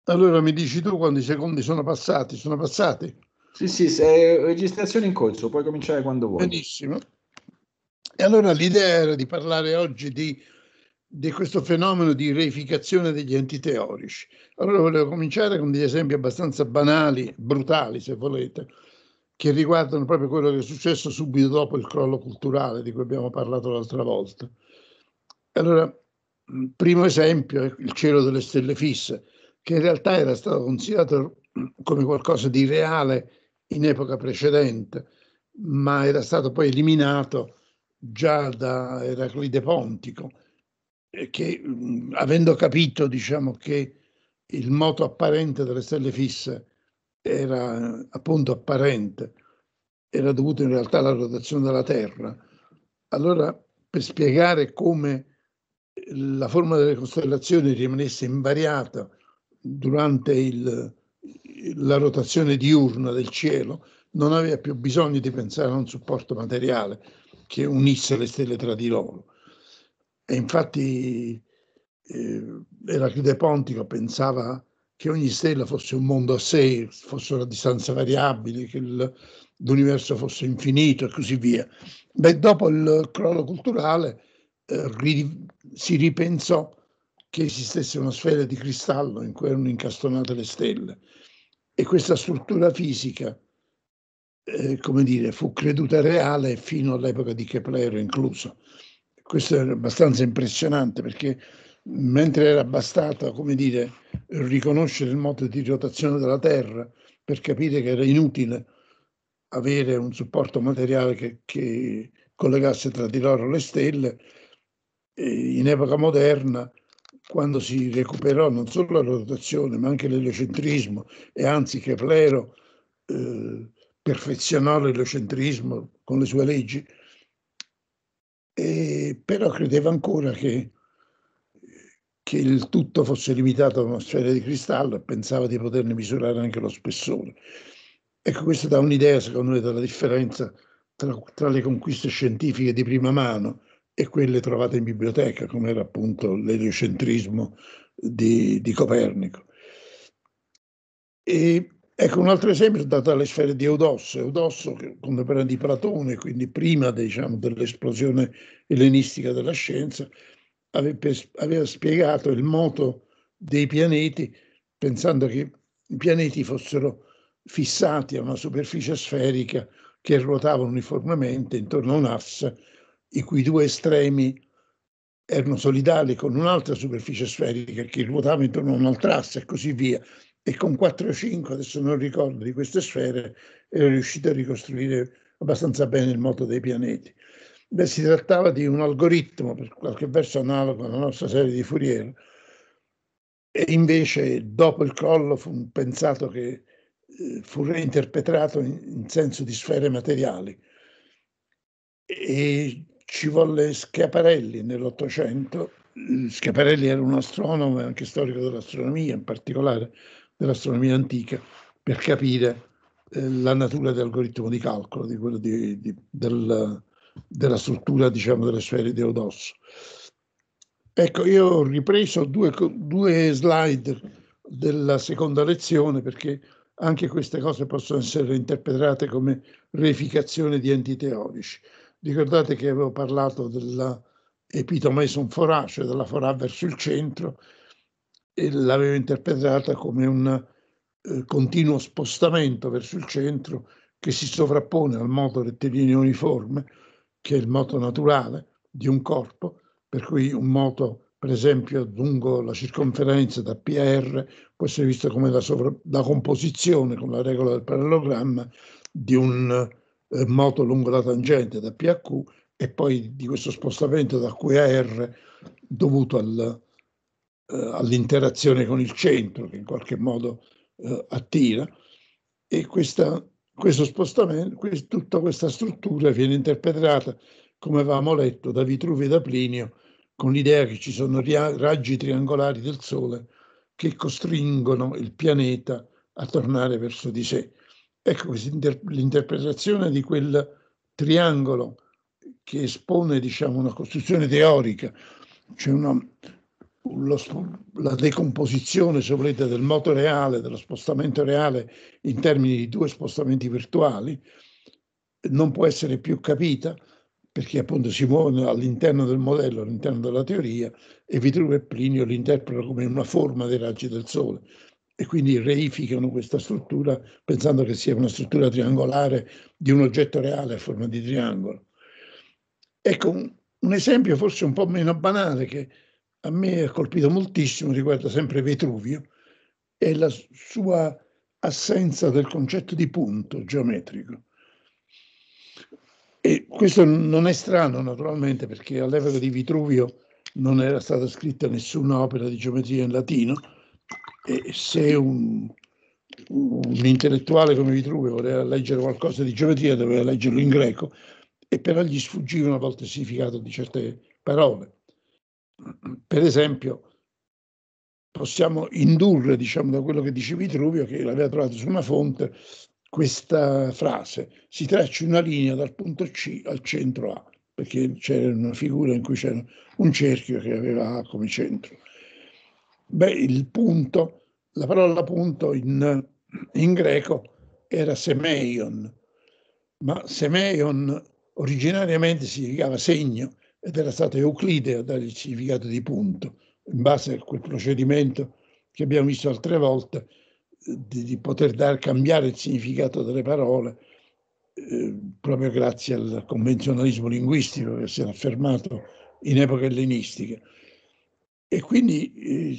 Allora mi dici tu quando i secondi sono passati? Sono passati? Sì, sì, se registrazione in corso, puoi cominciare quando vuoi. Benissimo. E allora l'idea era di parlare oggi di questo fenomeno di reificazione degli enti teorici. Allora volevo cominciare con degli esempi abbastanza banali, brutali se volete, che riguardano proprio quello che è successo subito dopo il crollo culturale di cui abbiamo parlato l'altra volta. Allora, primo esempio è il cielo delle stelle fisse, che in realtà era stato considerato come qualcosa di reale in epoca precedente, ma era stato poi eliminato già da Eraclide Pontico, che avendo capito, diciamo, che il moto apparente delle stelle fisse era appunto apparente, era dovuto in realtà alla rotazione della Terra. Allora, per spiegare come la forma delle costellazioni rimanesse invariata durante la rotazione diurna del cielo, non aveva più bisogno di pensare a un supporto materiale che unisse le stelle tra di loro. E infatti Eraclide Pontico pensava che ogni stella fosse un mondo a sé, fossero a distanze variabili, che l'universo fosse infinito e così via. Beh, dopo il crollo culturale si ripensò che esistesse una sfera di cristallo in cui erano incastonate le stelle e questa struttura fisica, come dire, fu creduta reale fino all'epoca di Keplero incluso. Questo era abbastanza impressionante perché mentre era bastato, come dire, riconoscere il modo di rotazione della Terra per capire che era inutile avere un supporto materiale che collegasse tra di loro le stelle, in epoca moderna, quando si recuperò non solo la rotazione ma anche l'eliocentrismo e anzi Keplero perfezionò l'eliocentrismo con le sue leggi, però credeva ancora che il tutto fosse limitato a una sfera di cristallo e pensava di poterne misurare anche lo spessore. Ecco, questo dà un'idea, secondo me, della differenza tra le conquiste scientifiche di prima mano e quelle trovate in biblioteca, come era appunto l'eliocentrismo di Copernico. E ecco un altro esempio è dato dalle sfere di Eudosso. Eudosso, contemporaneo di Platone, quindi prima diciamo, dell'esplosione ellenistica della scienza, aveva spiegato il moto dei pianeti pensando che i pianeti fossero fissati a una superficie sferica che ruotava uniformemente intorno a un asse i cui due estremi erano solidali con un'altra superficie sferica che ruotava intorno a un altro asse e così via. E con 4 o 5, adesso non ricordo, di queste sfere era riuscito a ricostruire abbastanza bene il moto dei pianeti. Beh, si trattava di un algoritmo per qualche verso analogo alla nostra serie di Fourier, e invece dopo il crollo fu pensato che fu reinterpretato in senso di sfere materiali e ci volle Schiaparelli nell'Ottocento. Schiaparelli era un astronomo e anche storico dell'astronomia, in particolare dell'astronomia antica, per capire la natura dell'algoritmo di calcolo, di quello della struttura, diciamo, delle sfere di Eudosso. Ecco, io ho ripreso due slide della seconda lezione perché anche queste cose possono essere interpretate come reificazione di enti teorici. Ricordate che avevo parlato della epitomeson forà, cioè della forà verso il centro, e l'avevo interpretata come un continuo spostamento verso il centro che si sovrappone al moto rettilineo uniforme, che è il moto naturale di un corpo, per cui un moto, per esempio, lungo la circonferenza da P a R può essere visto come la composizione con la regola del parallelogramma di un moto lungo la tangente da P a Q e poi di questo spostamento da Q a R dovuto all'interazione con il centro che in qualche modo attira, e questo spostamento, tutta questa struttura viene interpretata, come avevamo letto, da Vitruvi e da Plinio, con l'idea che ci sono raggi triangolari del Sole che costringono il pianeta a tornare verso di sé. Ecco, l'interpretazione di quel triangolo che espone, diciamo, una costruzione teorica, cioè la decomposizione, se volete, del moto reale, dello spostamento reale in termini di due spostamenti virtuali, non può essere più capita perché appunto si muovono all'interno del modello, all'interno della teoria, e Vitruvio e Plinio li interpretano come una forma dei raggi del Sole e quindi reificano questa struttura pensando che sia una struttura triangolare di un oggetto reale a forma di triangolo. Ecco, un esempio forse un po' meno banale che a me ha colpito moltissimo, riguarda sempre Vitruvio, è la sua assenza del concetto di punto geometrico. E questo non è strano naturalmente perché all'epoca di Vitruvio non era stata scritta nessuna opera di geometria in latino e se un intellettuale come Vitruvio voleva leggere qualcosa di geometria doveva leggerlo in greco e però gli sfuggivano a volte il significato di certe parole. Per esempio, possiamo indurre, diciamo, da quello che dice Vitruvio, che l'aveva trovato su una fonte, questa frase: si traccia una linea dal punto C al centro A, perché c'era una figura in cui c'era un cerchio che aveva A come centro. Beh, il punto, la parola punto in greco era semeion, ma semeion originariamente significava segno ed era stato Euclide a dare il significato di punto, in base a quel procedimento che abbiamo visto altre volte, di poter cambiare il significato delle parole, proprio grazie al convenzionalismo linguistico che si è affermato in epoca ellenistica. E quindi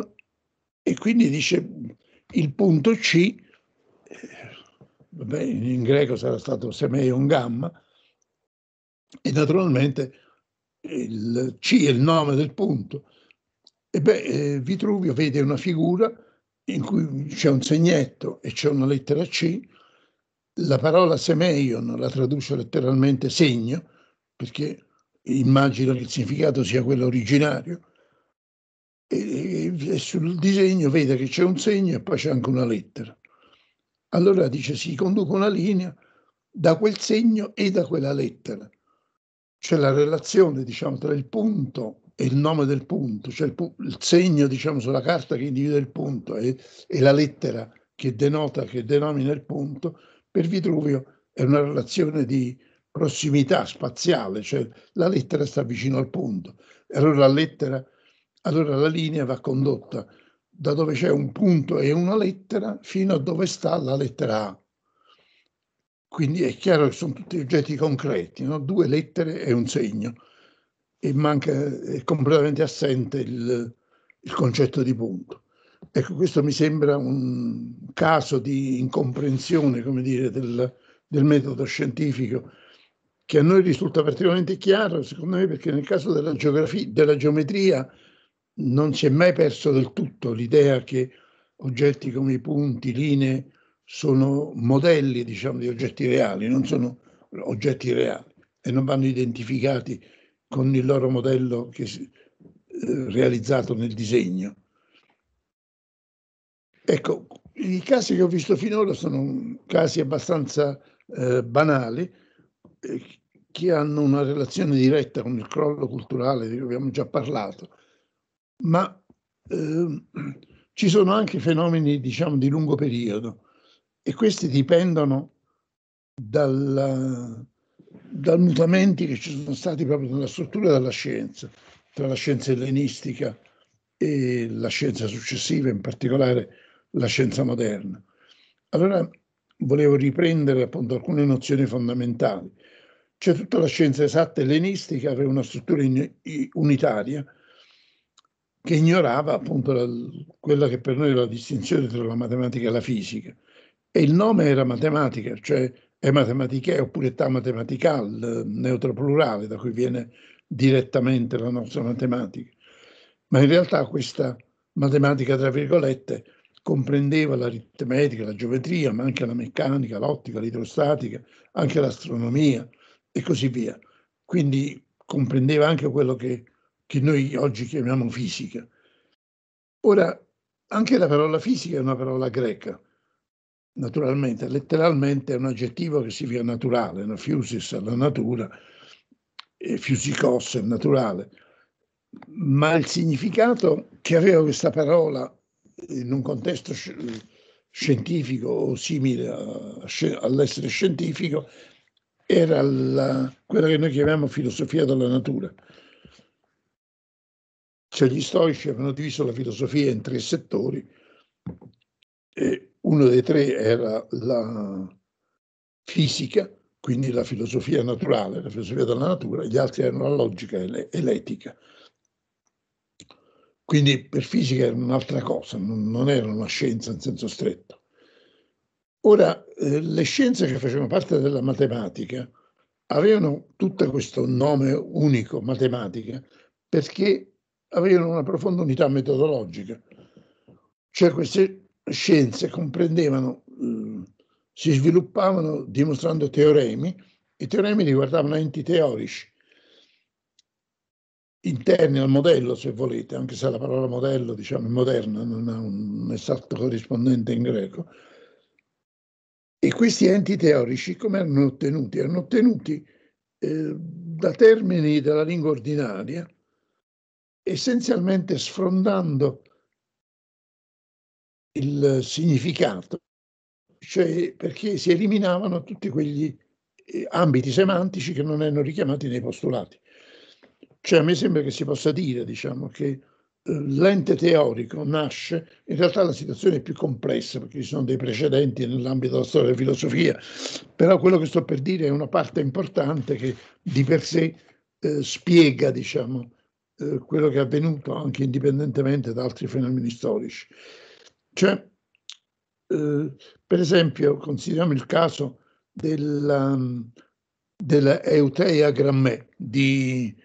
dice il punto C, vabbè, in greco sarà stato semeion gamma, e naturalmente il C è il nome del punto. E beh, Vitruvio vede una figura in cui c'è un segnetto e c'è una lettera C. La parola semeion la traduce letteralmente segno, perché immagina che il significato sia quello originario, e sul disegno vede che c'è un segno e poi c'è anche una lettera. Allora dice: si conduce una linea da quel segno e da quella lettera. C'è la relazione, diciamo, tra il punto e il nome del punto, cioè il segno, diciamo, sulla carta che individua il punto e la lettera che denomina il punto. Per Vitruvio è una relazione di prossimità spaziale, cioè la lettera sta vicino al punto. E allora la linea va condotta da dove c'è un punto e una lettera fino a dove sta la lettera A. Quindi è chiaro che sono tutti oggetti concreti, no? Due lettere e un segno, e è completamente assente il concetto di punto. Ecco, questo mi sembra un caso di incomprensione, come dire, del metodo scientifico, che a noi risulta particolarmente chiaro, secondo me, perché nel caso della geometria non si è mai perso del tutto l'idea che oggetti come i punti, linee, sono modelli, diciamo, di oggetti reali, non sono oggetti reali e non vanno identificati con il loro modello realizzato nel disegno. Ecco, i casi che ho visto finora sono casi abbastanza banali, che hanno una relazione diretta con il crollo culturale di cui abbiamo già parlato, ma ci sono anche fenomeni, diciamo, di lungo periodo, e questi dipendono dal mutamenti che ci sono stati proprio nella struttura della scienza, tra la scienza ellenistica e la scienza successiva, in particolare la scienza moderna. Allora volevo riprendere appunto alcune nozioni fondamentali. Cioè, tutta la scienza esatta ellenistica aveva una struttura unitaria che ignorava appunto quella che per noi è la distinzione tra la matematica e la fisica. E il nome era matematica, cioè è matematiche oppure età matematical, neutro plurale, da cui viene direttamente la nostra matematica. Ma in realtà questa matematica, tra virgolette, comprendeva l'aritmetica, la geometria, ma anche la meccanica, l'ottica, l'idrostatica, anche l'astronomia e così via. Quindi comprendeva anche quello che noi oggi chiamiamo fisica. Ora, anche la parola fisica è una parola greca, naturalmente, letteralmente è un aggettivo che significa naturale, no? Physis è la natura, e physikos è naturale. ma il significato che aveva questa parola in un contesto scientifico o simile all'essere scientifico era quella che noi chiamiamo filosofia della natura. Cioè gli stoici avevano diviso la filosofia in 3 settori e uno dei 3 era la fisica, quindi la filosofia naturale, la filosofia della natura, gli altri erano la logica e l'etica. Quindi per fisica era un'altra cosa, non era una scienza in senso stretto. Ora, le scienze che facevano parte della matematica avevano tutto questo nome unico, matematica, perché avevano una profonda unità metodologica. Cioè queste scienze comprendevano, si sviluppavano dimostrando teoremi. I teoremi riguardavano enti teorici interni al modello, se volete, anche se la parola modello, diciamo, è moderna, non ha un esatto corrispondente in greco. E questi enti teorici come erano ottenuti? Erano ottenuti da termini della lingua ordinaria, essenzialmente sfrondando il significato, cioè perché si eliminavano tutti quegli ambiti semantici che non erano richiamati nei postulati. Cioè a me sembra che si possa dire, diciamo, che l'ente teorico nasce, in realtà la situazione è più complessa perché ci sono dei precedenti nell'ambito della storia della filosofia, però quello che sto per dire è una parte importante che di per sé spiega, diciamo, quello che è avvenuto anche indipendentemente da altri fenomeni storici. Cioè, per esempio, consideriamo il caso della Euteia Grammè di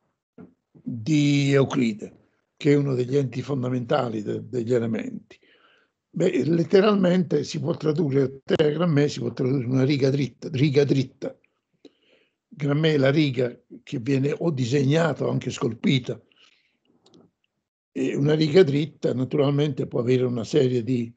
Euclide, che è uno degli enti fondamentali degli elementi. Beh, letteralmente si può tradurre Euteia Grammè, si può tradurre una riga dritta, riga dritta. Grammè è la riga che viene o disegnata o anche scolpita. E una riga dritta naturalmente può avere una serie di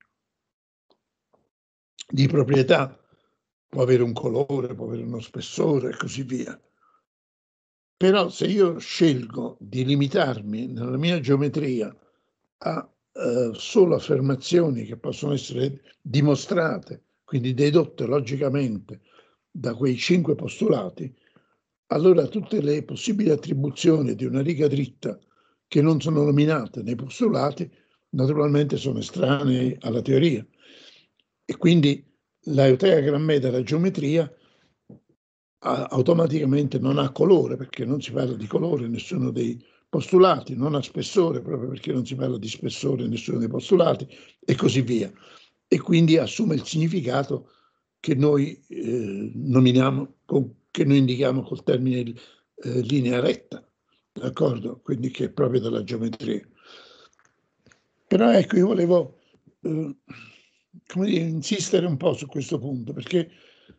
proprietà, può avere un colore, può avere uno spessore e così via. Però se io scelgo di limitarmi nella mia geometria a solo affermazioni che possono essere dimostrate, quindi dedotte logicamente da quei 5 postulati, allora tutte le possibili attribuzioni di una riga dritta che non sono nominate nei postulati naturalmente sono estranee alla teoria. E quindi la Euteia Grammè della geometria automaticamente non ha colore, perché non si parla di colore in nessuno dei postulati, non ha spessore proprio perché non si parla di spessore in nessuno dei postulati e così via. E quindi assume il significato che noi nominiamo, che noi indichiamo col termine linea retta, d'accordo? Quindi che è proprio della geometria. Però ecco, io volevo come dire, insistere un po' su questo punto, perché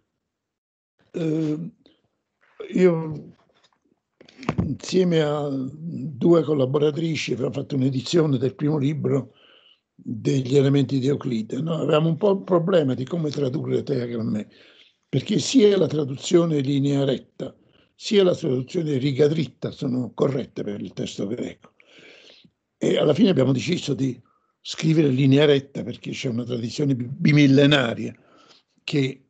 io insieme a 2 collaboratrici abbiamo fatto un'edizione del primo libro degli elementi di Euclide. No? Avevamo un po' il problema di come tradurre Euteia Grammè, perché sia la traduzione linea retta, sia la traduzione riga dritta sono corrette per il testo greco. E alla fine abbiamo deciso di scrivere linea retta perché c'è una tradizione bimillenaria che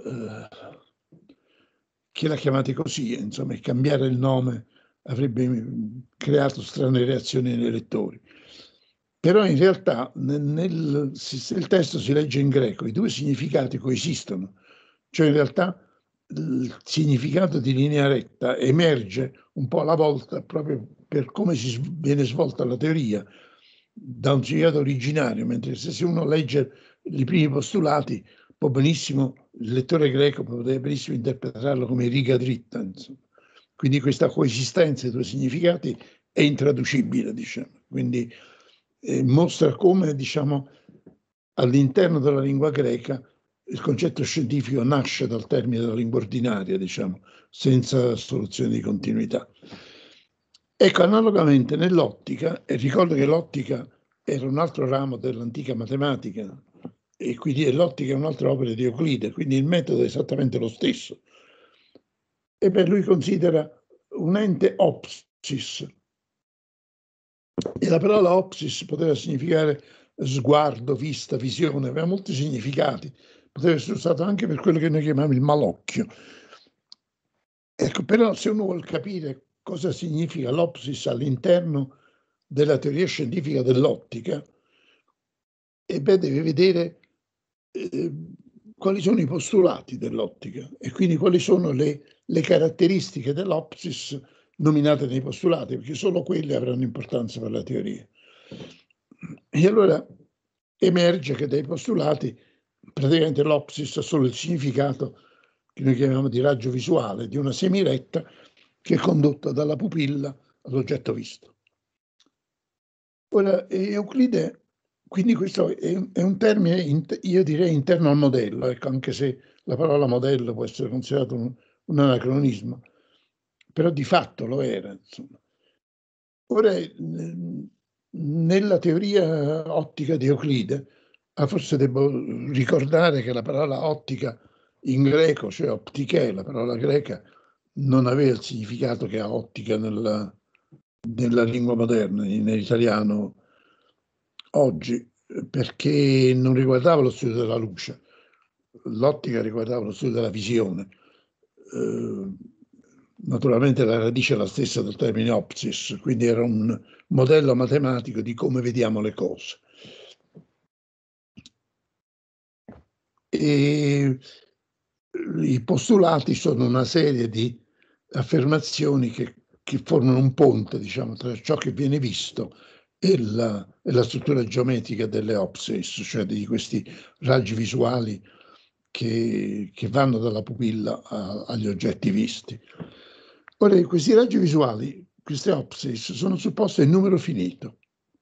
l'ha chiamata così, insomma, e cambiare il nome avrebbe creato strane reazioni nei lettori. Però in realtà se il testo si legge in greco, i 2 significati coesistono, cioè in realtà il significato di linea retta emerge un po' alla volta proprio per come viene svolta la teoria da un significato originario, mentre se uno legge i primi postulati può benissimo, il lettore greco può benissimo interpretarlo come riga dritta. Insomma. Quindi questa coesistenza dei 2 significati è intraducibile, diciamo. Quindi mostra come, diciamo, all'interno della lingua greca il concetto scientifico nasce dal termine della lingua ordinaria, diciamo, senza soluzione di continuità. Ecco, analogamente nell'ottica, e ricordo che l'ottica era un altro ramo dell'antica matematica, e quindi l'ottica è un'altra opera di Euclide, quindi il metodo è esattamente lo stesso. E per lui considera un ente opsis, E la parola opsis poteva significare sguardo, vista, visione, aveva molti significati, poteva essere usato anche per quello che noi chiamiamo il malocchio. Ecco, però se uno vuole capire cosa significa l'opsis all'interno della teoria scientifica dell'ottica, deve vedere quali sono i postulati dell'ottica e quindi quali sono le caratteristiche dell'opsis nominate nei postulati, perché solo quelle avranno importanza per la teoria. E allora emerge che dai postulati praticamente l'opsis ha solo il significato che noi chiamiamo di raggio visuale, di una semiretta che è condotta dalla pupilla all'oggetto visto. Ora, Euclide, quindi questo è un termine, io direi interno al modello, ecco, anche se la parola modello può essere considerato un anacronismo, però di fatto lo era, insomma. Ora, nella teoria ottica di Euclide, forse devo ricordare che la parola ottica in greco, cioè optiche, la parola greca, non aveva il significato che ha ottica nella lingua moderna, nell'italiano oggi, perché non riguardava lo studio della luce, l'ottica riguardava lo studio della visione. Naturalmente la radice è la stessa del termine opsis, quindi era un modello matematico di come vediamo le cose. E i postulati sono una serie di affermazioni che formano un ponte, diciamo, tra ciò che viene visto e la struttura geometrica delle opsis, cioè di questi raggi visuali che vanno dalla pupilla agli oggetti visti. Ora, questi raggi visuali, queste opsis, sono supposte in numero finito.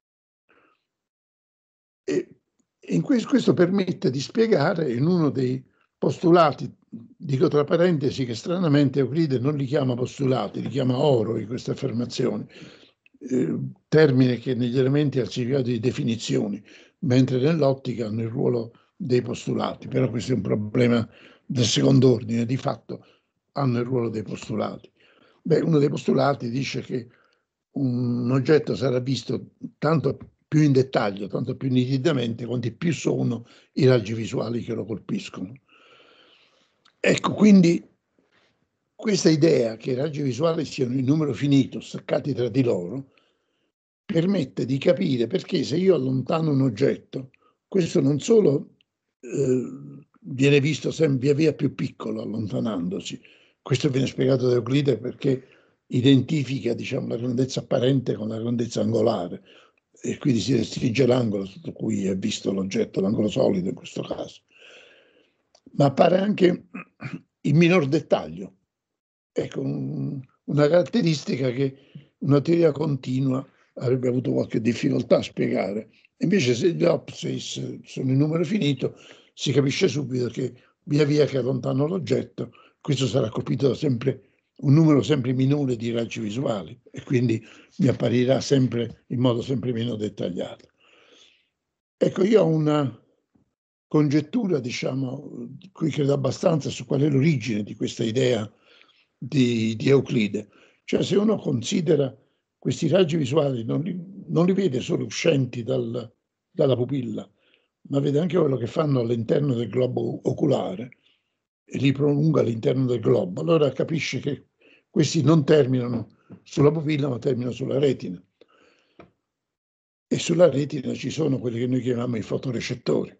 E questo permette di spiegare in uno dei postulati, dico tra parentesi che stranamente Euclide non li chiama postulati, li chiama oroi queste affermazioni, termine che negli elementi ha il significato di definizioni, mentre nell'ottica hanno il ruolo dei postulati, però questo è un problema del secondo ordine, di fatto hanno il ruolo dei postulati. Beh, uno dei postulati dice che un oggetto sarà visto tanto più in dettaglio, tanto più nitidamente, quanti più sono i raggi visuali che lo colpiscono. Ecco, quindi questa idea che i raggi visuali siano in numero finito, staccati tra di loro, permette di capire perché se io allontano un oggetto, questo non solo viene visto sempre via via più piccolo allontanandosi, questo viene spiegato da Euclide perché identifica, diciamo, la grandezza apparente con la grandezza angolare e quindi si restringe l'angolo sotto cui è visto l'oggetto, l'angolo solido in questo caso. Ma appare anche in minor dettaglio. Ecco, una caratteristica che una teoria continua avrebbe avuto qualche difficoltà a spiegare. Invece se gli opsis sono in numero finito, si capisce subito che via via che allontano l'oggetto, questo sarà colpito da sempre un numero sempre minore di raggi visuali e quindi mi apparirà sempre in modo sempre meno dettagliato. Ecco, io ho una congettura, diciamo, di cui credo abbastanza su qual è l'origine di questa idea di Euclide. Cioè, se uno considera questi raggi visuali, non li vede solo uscenti dalla pupilla, ma vede anche quello che fanno all'interno del globo oculare e li prolunga all'interno del globo. Allora capisce che questi non terminano sulla pupilla, ma terminano sulla retina. E sulla retina ci sono quelli che noi chiamiamo i fotorecettori,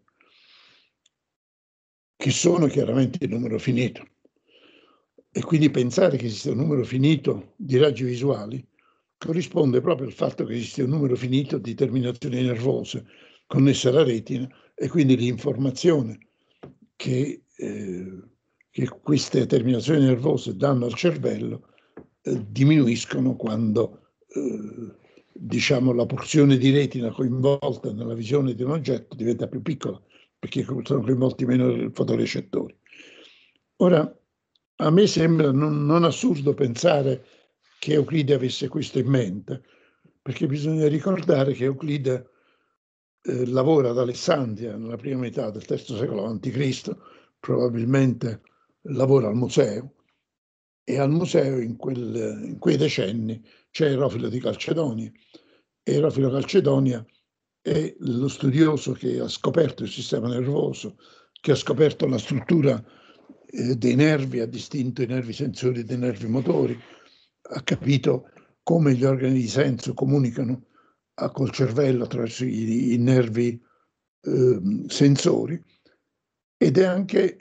che sono chiaramente il numero finito. E quindi pensare che esiste un numero finito di raggi visuali corrisponde proprio al fatto che esiste un numero finito di terminazioni nervose connesse alla retina e quindi l'informazione che queste terminazioni nervose danno al cervello diminuiscono quando diciamo, la porzione di retina coinvolta nella visione di un oggetto diventa più piccola perché sono coinvolti meno fotorecettori. Ora, a me sembra non assurdo pensare che Euclide avesse questo in mente, perché bisogna ricordare che Euclide lavora ad Alessandria nella prima metà del III secolo a.C., probabilmente lavora al museo, e al museo in quei decenni c'è Erofilo di Calcedonia, Erofilo Calcedonia è lo studioso che ha scoperto il sistema nervoso, che ha scoperto la struttura dei nervi, ha distinto i nervi sensori dai nervi motori, ha capito come gli organi di senso comunicano col cervello attraverso i nervi sensori, ed è anche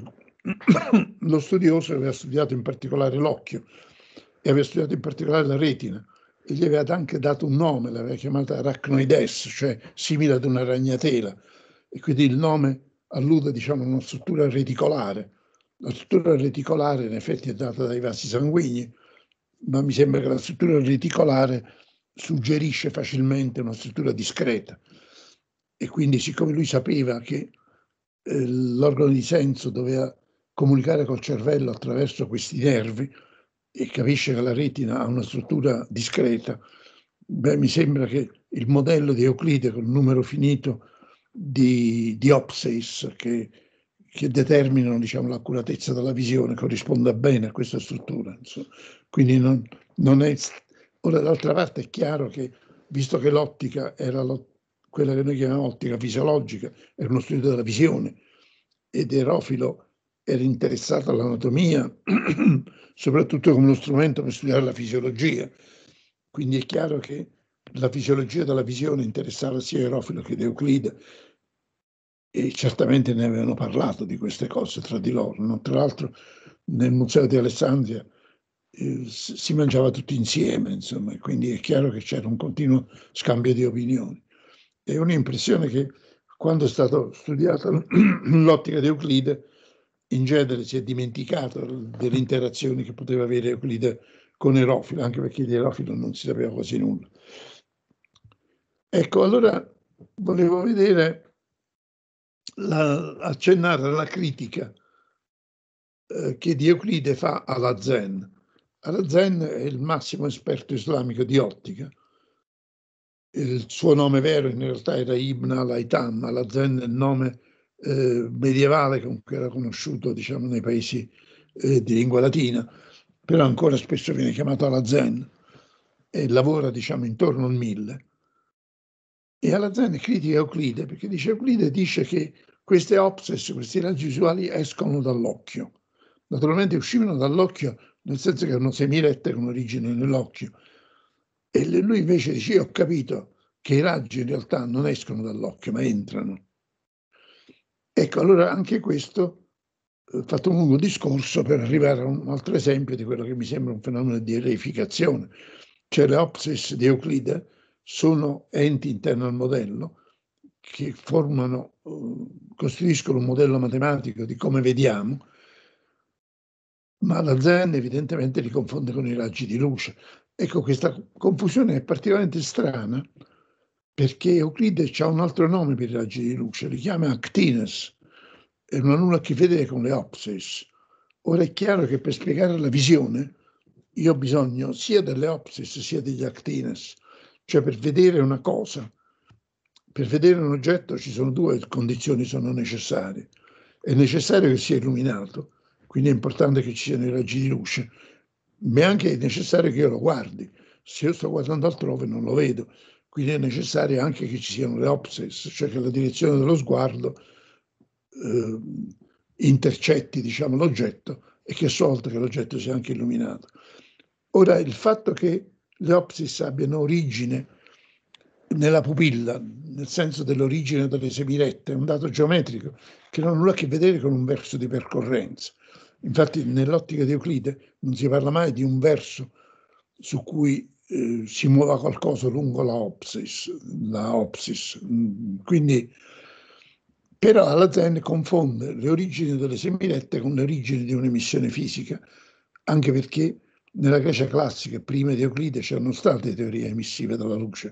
lo studioso che aveva studiato in particolare l'occhio e aveva studiato in particolare la retina, e gli aveva anche dato un nome, l'aveva chiamata arachnoides, cioè simile ad una ragnatela, e quindi il nome allude, diciamo, a una struttura reticolare. La struttura reticolare in effetti è data dai vasi sanguigni, ma mi sembra che la struttura reticolare suggerisce facilmente una struttura discreta, e quindi siccome lui sapeva che l'organo di senso doveva comunicare col cervello attraverso questi nervi, e capisce che la retina ha una struttura discreta, mi sembra che il modello di Euclide con il numero finito di opsis che determinano, diciamo, l'accuratezza della visione corrisponda bene a questa struttura. Insomma. Quindi non è... Ora, d'altra parte è chiaro che, visto che l'ottica era quella che noi chiamiamo ottica fisiologica, era uno studio della visione, ed Erofilo era interessato all'anatomia, soprattutto come uno strumento per studiare la fisiologia. Quindi è chiaro che la fisiologia della visione interessava sia Erofilo che Euclide, e certamente ne avevano parlato di queste cose tra di loro. No? Tra l'altro nel Museo di Alessandria si mangiava tutti insieme, insomma, e quindi è chiaro che c'era un continuo scambio di opinioni. E ho un'impressione che quando è stato studiata l'ottica di Euclide, in genere si è dimenticato delle interazioni che poteva avere Euclide con Erofilo, anche perché di Erofilo non si sapeva quasi nulla. Ecco, allora volevo vedere, accennare alla critica che di Euclide fa alla Zen. Alla Zen è il massimo esperto islamico di ottica. Il suo nome vero in realtà era Ibn al-Haytham, alla Zen è il nome medievale con cui era conosciuto, diciamo, nei paesi di lingua latina, però ancora spesso viene chiamato alla Zen, e lavora, diciamo, intorno al 1000. E alla Zen critica Euclide perché Euclide dice che queste opsis, questi raggi visuali escono dall'occhio. Naturalmente uscivano dall'occhio nel senso che erano semirette con origine nell'occhio. E lui invece dice: io ho capito che i raggi in realtà non escono dall'occhio, ma entrano. Ecco, allora anche questo, ho fatto un lungo discorso per arrivare a un altro esempio di quello che mi sembra un fenomeno di reificazione. Cioè le opsis di Euclide sono enti interni al modello che costituiscono un modello matematico di come vediamo, ma la Zen evidentemente li confonde con i raggi di luce. Ecco, questa confusione è particolarmente strana perché Euclide ha un altro nome per i raggi di luce, li chiama actines, e non ha nulla a che vedere con le opsis. Ora è chiaro che per spiegare la visione io ho bisogno sia delle opsis sia degli actines, cioè per vedere una cosa, per vedere un oggetto ci sono due condizioni, sono necessarie. È necessario che sia illuminato, quindi è importante che ci siano i raggi di luce, ma è anche necessario che io lo guardi. Se io sto guardando altrove non lo vedo, quindi è necessario anche che ci siano le opsis, cioè che la direzione dello sguardo intercetti, diciamo, l'oggetto, e che a sua volta che l'oggetto sia anche illuminato. Ora, il fatto che le opsis abbiano origine nella pupilla, nel senso dell'origine delle semirette, è un dato geometrico che non ha nulla a che vedere con un verso di percorrenza. Infatti nell'ottica di Euclide non si parla mai di un verso su cui si muova qualcosa lungo la opsis. Quindi, però la Zen confonde le origini delle semirette con le origini di un'emissione fisica, anche perché nella Grecia classica, prima di Euclide, c'erano state teorie emissive della luce,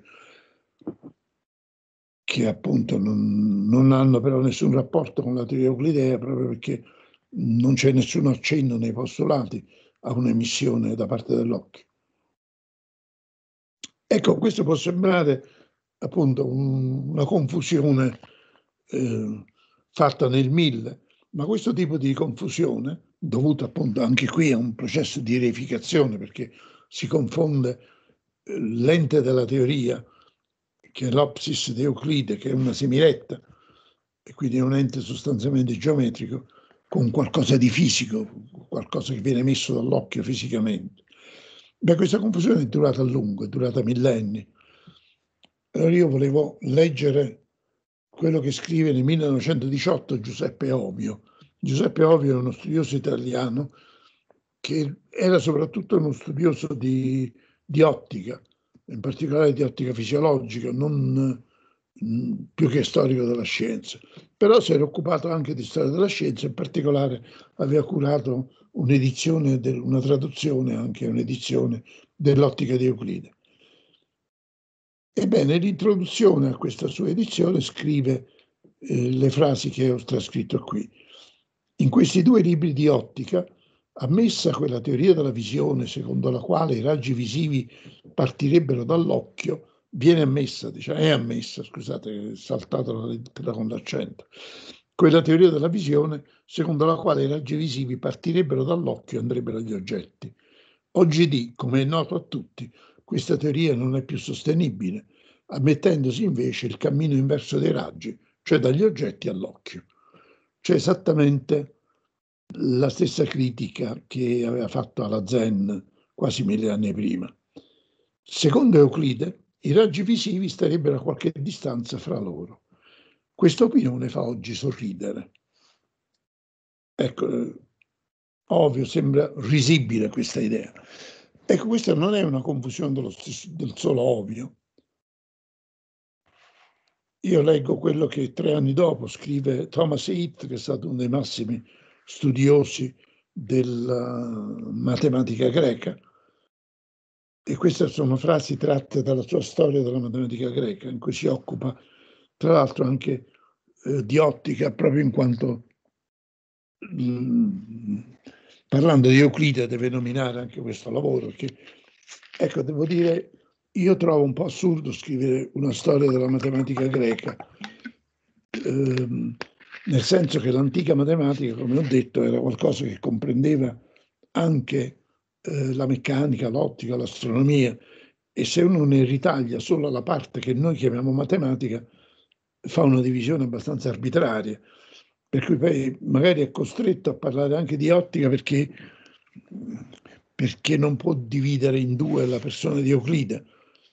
che appunto non hanno però nessun rapporto con la teoria euclidea, proprio perché non c'è nessun accenno nei postulati a un'emissione da parte dell'occhio. Ecco, questo può sembrare appunto una confusione fatta nel 1000, ma questo tipo di confusione, dovuta appunto anche qui a un processo di reificazione, perché si confonde l'ente della teoria che è l'opsis di Euclide, che è una semiretta, e quindi è un ente sostanzialmente geometrico, con qualcosa di fisico, qualcosa che viene messo dall'occhio fisicamente. Beh, questa confusione è durata a lungo, è durata millenni. Allora io volevo leggere quello che scrive nel 1918 Giuseppe Ovio. Giuseppe Ovio è uno studioso italiano che era soprattutto uno studioso di ottica, in particolare di ottica fisiologica, non più che storico della scienza. Però si era occupato anche di storia della scienza, in particolare aveva curato un'edizione, una traduzione, anche un'edizione dell'Ottica di Euclide. Ebbene, l'introduzione a questa sua edizione scrive le frasi che ho trascritto qui. In questi due libri di ottica, ammessa quella teoria della visione secondo la quale i raggi visivi partirebbero dall'occhio, viene ammessa, diciamo, è ammessa, scusate, è saltata la lettera con l'accento, quella teoria della visione secondo la quale i raggi visivi partirebbero dall'occhio e andrebbero agli oggetti. Oggi, come è noto a tutti, questa teoria non è più sostenibile, ammettendosi invece il cammino inverso dei raggi, cioè dagli oggetti all'occhio. Cioè esattamente la stessa critica che aveva fatto alla Zen quasi 1000 anni prima. Secondo Euclide, i raggi visivi starebbero a qualche distanza fra loro. Questa opinione fa oggi sorridere. Ecco, ovvio, sembra risibile questa idea. Ecco, questa non è una confusione del solo Ovio. Io leggo quello che 3 anni dopo scrive Thomas Heath, che è stato uno dei massimi studiosi della matematica greca, e queste sono frasi tratte dalla sua storia della matematica greca, in cui si occupa tra l'altro anche di ottica, proprio in quanto parlando di Euclide deve nominare anche questo lavoro, che ecco, devo dire, io trovo un po' assurdo scrivere una storia della matematica greca, nel senso che l'antica matematica, come ho detto, era qualcosa che comprendeva anche la meccanica, l'ottica, l'astronomia, e se uno ne ritaglia solo la parte che noi chiamiamo matematica, fa una divisione abbastanza arbitraria, per cui poi magari è costretto a parlare anche di ottica perché non può dividere in due la persona di Euclide,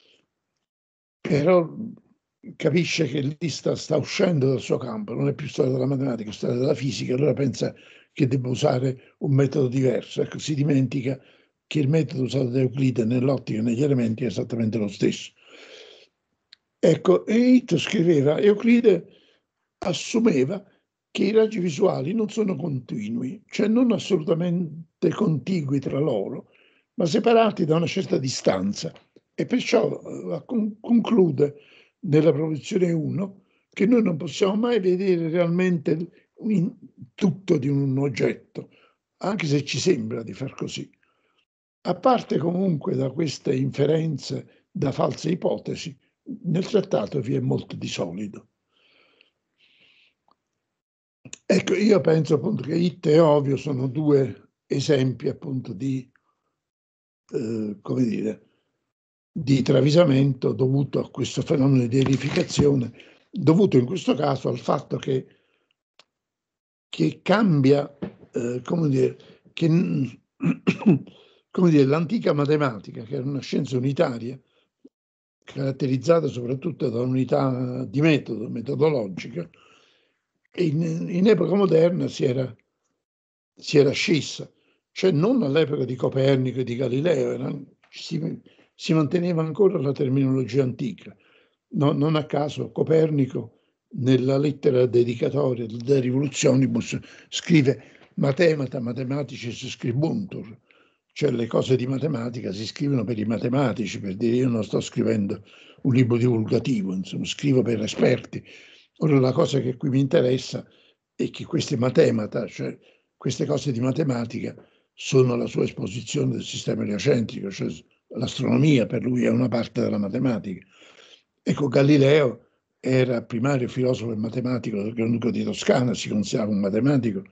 però capisce che lì sta uscendo dal suo campo, non è più storia della matematica, è storia della fisica, allora pensa che debba usare un metodo diverso. Ecco, si dimentica che il metodo usato da Euclide nell'ottica e negli elementi è esattamente lo stesso. Ecco, Heath scriveva, Euclide assumeva che i raggi visuali non sono continui, cioè non assolutamente contigui tra loro, ma separati da una certa distanza, e perciò conclude nella proposizione 1 che noi non possiamo mai vedere realmente tutto di un oggetto, anche se ci sembra di far così. A parte comunque da queste inferenze da false ipotesi, nel trattato vi è molto di solido. Ecco, io penso appunto che Heath e Ovio sono due esempi appunto di, come dire, di travisamento dovuto a questo fenomeno di edificazione, dovuto in questo caso al fatto che cambia, come dire, che come dire, l'antica matematica, che era una scienza unitaria, caratterizzata soprattutto da un'unità di metodo, metodologica, e in epoca moderna si era scissa, cioè non all'epoca di Copernico e di Galileo, si manteneva ancora la terminologia antica. Non a caso Copernico, nella lettera dedicatoria del Revolutionibus, scrive Mathemata mathematicis scribuntur, cioè le cose di matematica si scrivono per i matematici, per dire io non sto scrivendo un libro divulgativo, insomma, scrivo per esperti. Ora la cosa che qui mi interessa è che queste matemata, cioè queste cose di matematica, sono la sua esposizione del sistema eliocentrico, cioè l'astronomia per lui è una parte della matematica. Ecco, Galileo era primario filosofo e matematico del Granduca di Toscana, si considerava un matematico.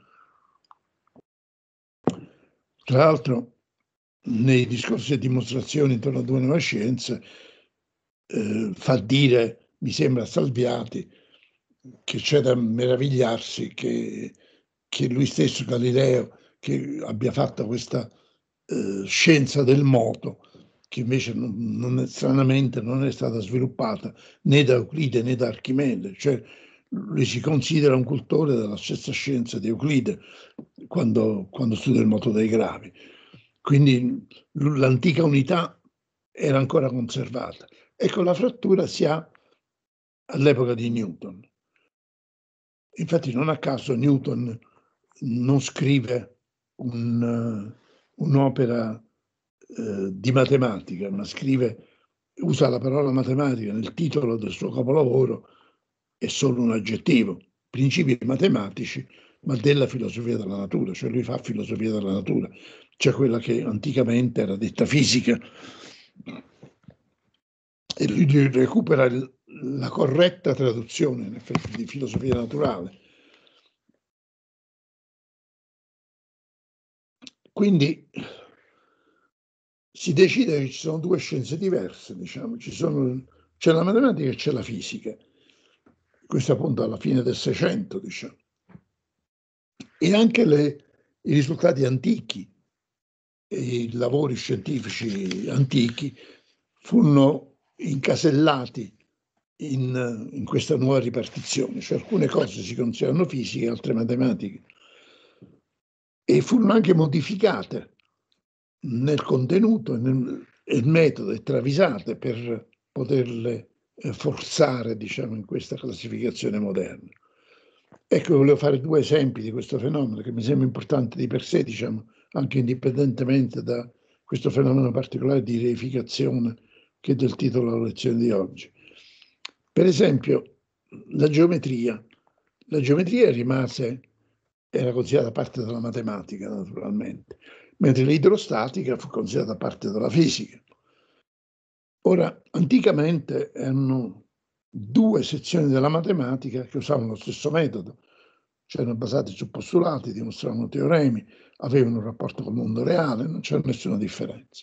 Tra l'altro, nei discorsi e dimostrazioni intorno a due nuove scienze, fa dire, mi sembra, a Salviati che c'è da meravigliarsi che lui stesso, Galileo, che abbia fatto questa scienza del moto, che invece stranamente non è stata sviluppata né da Euclide né da Archimede, cioè lui si considera un cultore della stessa scienza di Euclide quando studia il moto dei gravi. Quindi l'antica unità era ancora conservata. Ecco, la frattura si ha all'epoca di Newton. Infatti non a caso Newton non scrive un'opera di matematica, ma usa la parola matematica nel titolo del suo capolavoro, è solo un aggettivo, principi matematici, ma della filosofia della natura, cioè lui fa filosofia della natura, cioè quella che anticamente era detta fisica. E lui recupera la corretta traduzione, in effetti, di filosofia naturale. Quindi si decide che ci sono due scienze diverse, diciamo, c'è la matematica e c'è la fisica. Questo appunto alla fine del Seicento, diciamo. E anche i risultati antichi, i lavori scientifici antichi furono incasellati in questa nuova ripartizione, cioè alcune cose si considerano fisiche, altre matematiche, e furono anche modificate nel contenuto e nel metodo e travisate per poterle forzare, diciamo, in questa classificazione moderna. Ecco, volevo fare due esempi di questo fenomeno che mi sembra importante di per sé, diciamo, anche indipendentemente da questo fenomeno particolare di reificazione che è del titolo della lezione di oggi. Per esempio, la geometria. La geometria era considerata parte della matematica, naturalmente, mentre l'idrostatica fu considerata parte della fisica. Ora, anticamente erano due sezioni della matematica che usavano lo stesso metodo, cioè erano basate su postulati, dimostravano teoremi, avevano un rapporto col mondo reale, non c'era nessuna differenza.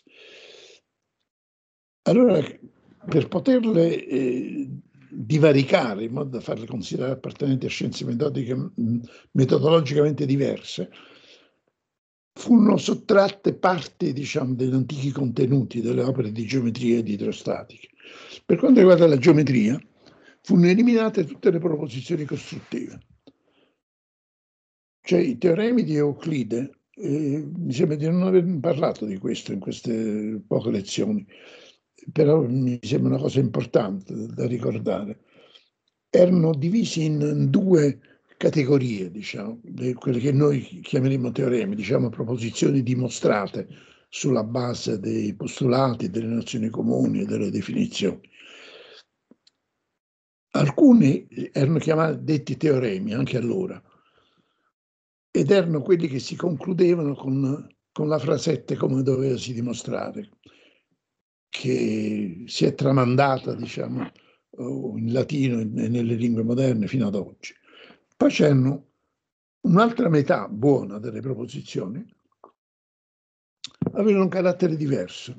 Allora, per poterle divaricare in modo da farle considerare appartenenti a scienze metodologicamente diverse, furono sottratte parti, diciamo, degli antichi contenuti delle opere di geometria e di idrostatica. Per quanto riguarda la geometria, furono eliminate tutte le proposizioni costruttive. Cioè i teoremi di Euclide, mi sembra di non aver parlato di questo in queste poche lezioni, però mi sembra una cosa importante da ricordare, erano divisi in due categorie, diciamo, quelle che noi chiameremo teoremi, diciamo proposizioni dimostrate sulla base dei postulati, delle nozioni comuni e delle definizioni. Alcuni erano detti teoremi anche allora, ed erano quelli che si concludevano con la frasetta come dovevasi dimostrare, che si è tramandata, diciamo, in latino e nelle lingue moderne fino ad oggi. Poi c'erano un'altra metà buona delle proposizioni, avevano un carattere diverso.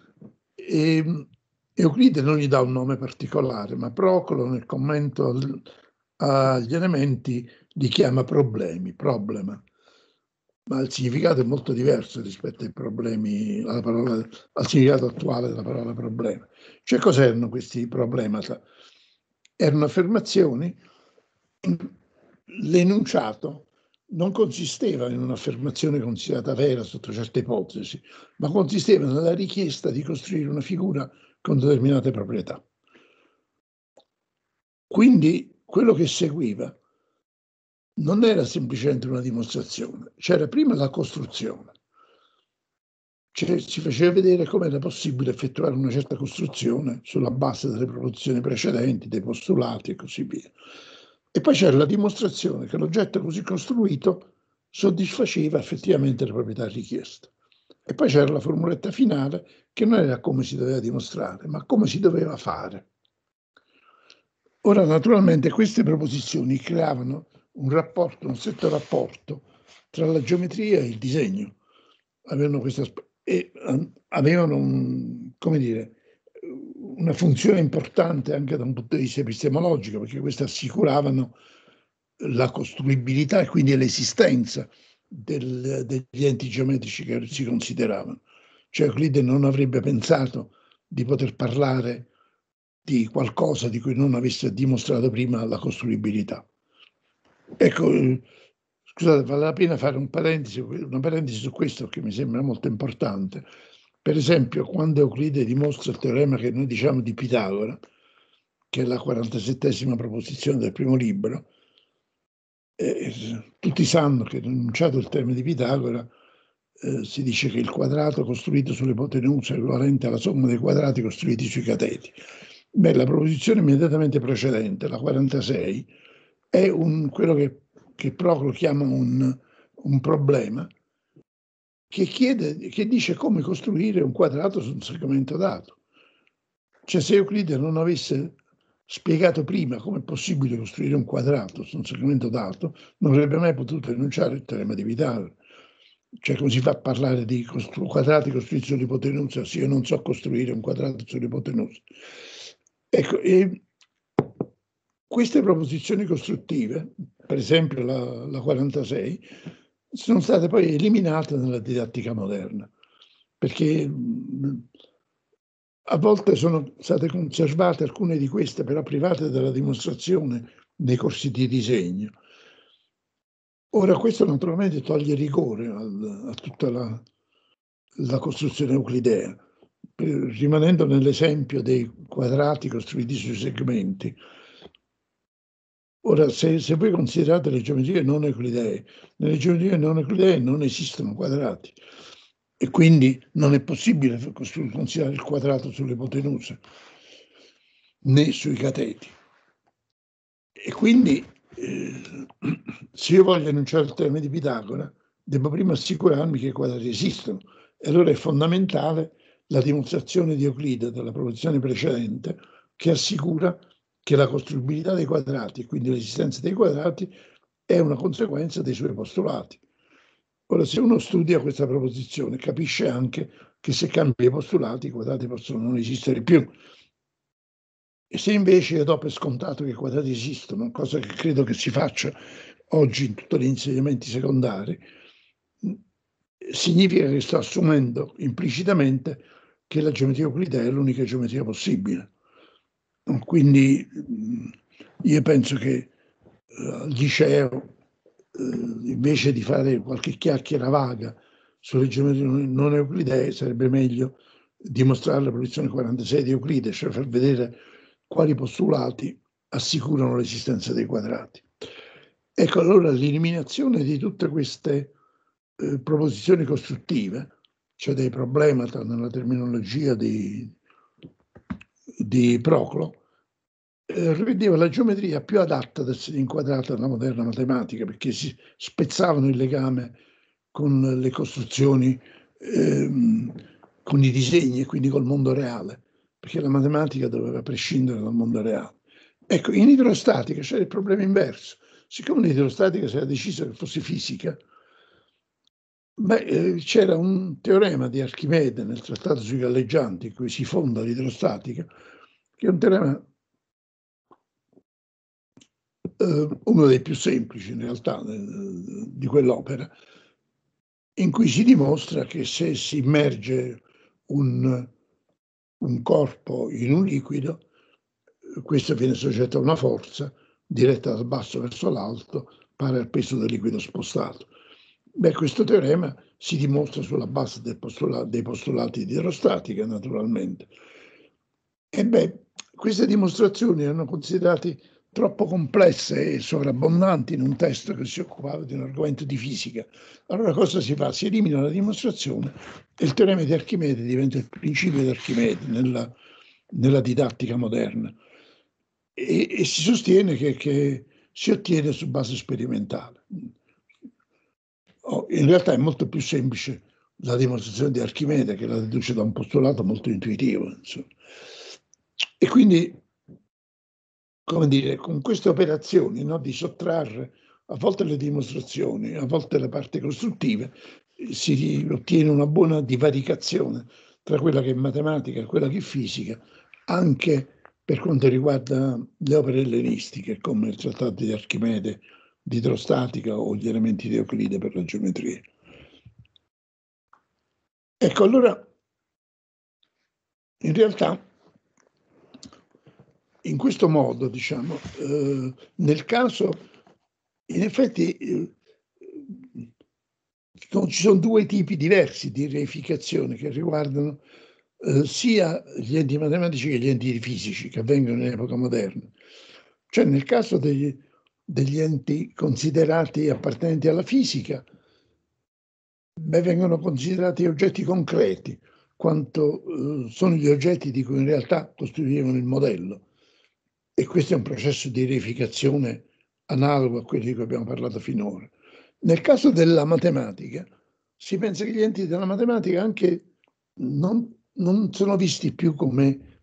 Euclide non gli dà un nome particolare, ma Procolo nel commento agli elementi li chiama problemi, problema. Ma il significato è molto diverso rispetto ai problemi, al significato attuale della parola problema. Cioè, cos'erano questi problemata? Erano affermazioni, l'enunciato non consisteva in un'affermazione considerata vera sotto certe ipotesi, ma consisteva nella richiesta di costruire una figura con determinate proprietà. Quindi quello che seguiva non era semplicemente una dimostrazione, c'era prima la costruzione. Cioè, si faceva vedere come era possibile effettuare una certa costruzione sulla base delle proposizioni precedenti, dei postulati e così via. E poi c'era la dimostrazione che l'oggetto così costruito soddisfaceva effettivamente le proprietà richieste. E poi c'era la formuletta finale che non era come si doveva dimostrare, ma come si doveva fare. Ora, naturalmente, queste proposizioni creavano un stretto rapporto tra la geometria e il disegno. Avevano una funzione importante anche da un punto di vista epistemologico, perché queste assicuravano la costruibilità e quindi l'esistenza degli enti geometrici che si consideravano. Cioè Euclide non avrebbe pensato di poter parlare di qualcosa di cui non avesse dimostrato prima la costruibilità. Ecco, scusate, vale la pena fare una parentesi su questo che mi sembra molto importante. Per esempio, quando Euclide dimostra il teorema che noi diciamo di Pitagora, che è la 47esima proposizione del primo libro, tutti sanno che, enunciato il teorema di Pitagora, si dice che il quadrato costruito sull'ipotenusa è equivalente alla somma dei quadrati costruiti sui cateti. Beh, la proposizione immediatamente precedente, la 46, è quello che Proclo chiama un problema che dice come costruire un quadrato su un segmento dato. Cioè, se Euclide non avesse spiegato prima come è possibile costruire un quadrato su un segmento dato, non avrebbe mai potuto enunciare il teorema di Pitagora. Cioè, come si fa a parlare di quadrati costruiti sull'ipotenusa se io non so costruire un quadrato sull'ipotenusa? Ecco, e queste proposizioni costruttive, per esempio la 46, sono state poi eliminate nella didattica moderna, perché a volte sono state conservate alcune di queste, però private della dimostrazione nei corsi di disegno. Ora, questo naturalmente toglie rigore a tutta la costruzione euclidea, rimanendo nell'esempio dei quadrati costruiti sui segmenti. Ora, se voi considerate le geometrie non euclidee, nelle geometrie non euclidee non esistono quadrati e quindi non è possibile considerare il quadrato sulle ipotenuse né sui cateti. E quindi se io voglio enunciare il teorema di Pitagora, devo prima assicurarmi che i quadrati esistono. E allora è fondamentale la dimostrazione di Euclide della proposizione precedente, che assicura che la costruibilità dei quadrati, e quindi l'esistenza dei quadrati, è una conseguenza dei suoi postulati. Ora, se uno studia questa proposizione, capisce anche che se cambia i postulati, i quadrati possono non esistere più. E se invece io do per scontato che i quadrati esistono, cosa che credo che si faccia oggi in tutti gli insegnamenti secondari, significa che sto assumendo implicitamente che la geometria euclidea è l'unica geometria possibile. Quindi io penso che al liceo, invece di fare qualche chiacchiera vaga sulle geometrie non euclidee, sarebbe meglio dimostrare la proposizione 46 di Euclide, cioè far vedere quali postulati assicurano l'esistenza dei quadrati. Ecco, allora l'eliminazione di tutte queste proposizioni costruttive, cioè dei problemata nella terminologia di Proclo, rendeva la geometria più adatta ad essere inquadrata nella moderna matematica, perché si spezzavano il legame con le costruzioni, con i disegni e quindi col mondo reale, perché la matematica doveva prescindere dal mondo reale. Ecco, in idrostatica c'era il problema inverso. Siccome in idrostatica si era deciso che fosse fisica, c'era un teorema di Archimede nel Trattato sui galleggianti, in cui si fonda l'idrostatica, che è un teorema uno dei più semplici in realtà di quell'opera, in cui si dimostra che se si immerge un corpo in un liquido, questo viene soggetto a una forza diretta dal basso verso l'alto, pari al peso del liquido spostato. Questo teorema si dimostra sulla base dei postulati di idrostatica, naturalmente. Queste dimostrazioni erano considerate troppo complesse e sovrabbondanti in un testo che si occupava di un argomento di fisica. Allora cosa si fa? Si elimina la dimostrazione e il teorema di Archimede diventa il principio di Archimede nella didattica moderna e si sostiene che si ottiene su base sperimentale. In realtà è molto più semplice la dimostrazione di Archimede, che la deduce da un postulato molto intuitivo, insomma. E quindi, come dire, con queste operazioni, no, di sottrarre a volte le dimostrazioni, a volte le parti costruttive, si ottiene una buona divaricazione tra quella che è matematica e quella che è fisica, anche per quanto riguarda le opere ellenistiche, come il trattato di Archimede di idrostatica o gli elementi di Euclide per la geometria. Ecco, allora, in realtà, in questo modo, diciamo, nel caso, in effetti, ci sono due tipi diversi di reificazione che riguardano sia gli enti matematici che gli enti fisici che avvengono in epoca moderna. Cioè, nel caso degli enti considerati appartenenti alla fisica, vengono considerati oggetti concreti, quanto sono gli oggetti di cui in realtà costituivano il modello. E questo è un processo di reificazione analogo a quello di cui abbiamo parlato finora. Nel caso della matematica, si pensa che gli enti della matematica anche non sono visti più come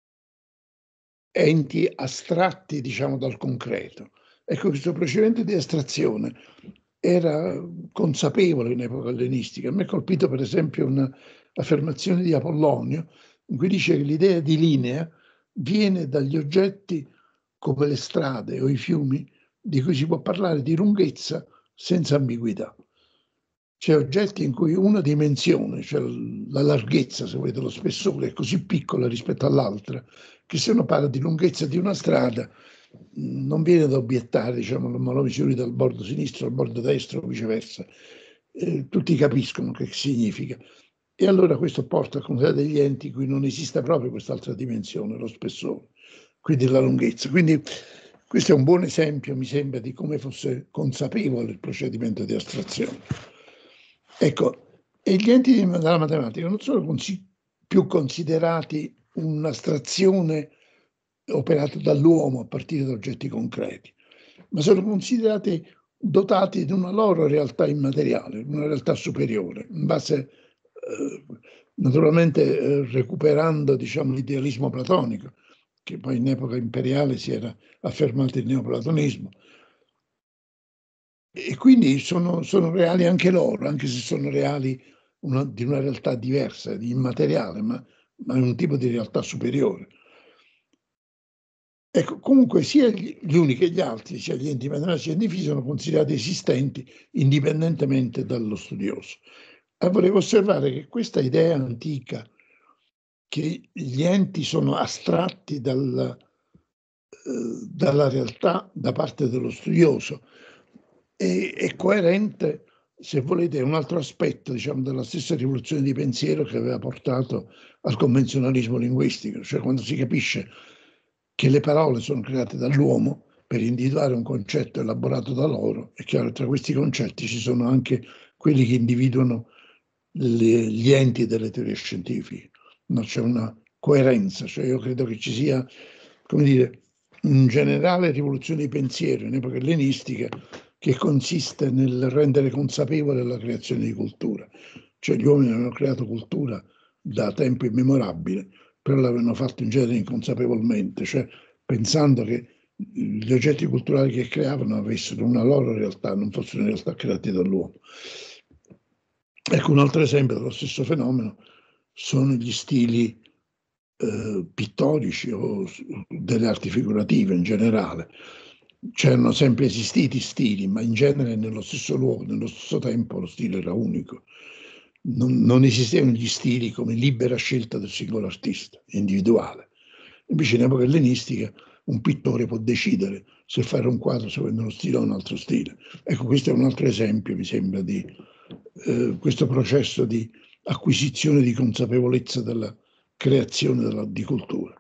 enti astratti, diciamo, dal concreto. Ecco, questo procedimento di astrazione era consapevole in epoca ellenistica. A me ha colpito, per esempio, un'affermazione di Apollonio, in cui dice che l'idea di linea viene dagli oggetti come le strade o i fiumi, di cui si può parlare di lunghezza senza ambiguità. C'è oggetti in cui una dimensione, cioè la larghezza, se volete, lo spessore, è così piccola rispetto all'altra, che se uno parla di lunghezza di una strada, non viene da obiettare, diciamo, ma lo misuri dal bordo sinistro al bordo destro o viceversa. Tutti capiscono che significa. E allora questo porta a considerare degli enti in cui non esiste proprio quest'altra dimensione, lo spessore, quindi la lunghezza. Quindi questo è un buon esempio, mi sembra, di come fosse consapevole il procedimento di astrazione. Ecco, e gli enti della matematica non sono più considerati un'astrazione operata dall'uomo a partire da oggetti concreti, ma sono considerati dotati di una loro realtà immateriale, una realtà superiore, in base naturalmente recuperando, diciamo, l'idealismo platonico, che poi in epoca imperiale si era affermato il neoplatonismo. E quindi sono reali anche loro, anche se sono reali di una realtà diversa, di immateriale, ma è un tipo di realtà superiore. Ecco, comunque sia gli uni che gli altri, sia gli enti matematici e scientifici, sono considerati esistenti indipendentemente dallo studioso. E volevo osservare che questa idea antica che gli enti sono astratti dalla realtà da parte dello studioso è coerente, se volete, è un altro aspetto, diciamo, della stessa rivoluzione di pensiero che aveva portato al convenzionalismo linguistico, cioè quando si capisce che le parole sono create dall'uomo per individuare un concetto elaborato da loro. È chiaro che tra questi concetti ci sono anche quelli che individuano gli enti delle teorie scientifiche. No, c'è una coerenza, cioè io credo che ci sia, come dire, un generale rivoluzione di pensiero in epoca ellenistica che consiste nel rendere consapevole la creazione di cultura. Cioè gli uomini avevano creato cultura da tempo immemorabile, però l'avevano fatto in genere inconsapevolmente, cioè pensando che gli oggetti culturali che creavano avessero una loro realtà, non fossero in realtà creati dall'uomo. Ecco, un altro esempio dello stesso fenomeno sono gli stili pittorici o delle arti figurative in generale. C'erano sempre esistiti stili, ma in genere nello stesso luogo, nello stesso tempo, lo stile era unico. Non esistevano gli stili come libera scelta del singolo artista, individuale. Invece in epoca ellenistica un pittore può decidere se fare un quadro seguendo uno stile o un altro stile. Ecco, questo è un altro esempio, mi sembra, di questo processo di acquisizione di consapevolezza della creazione di cultura.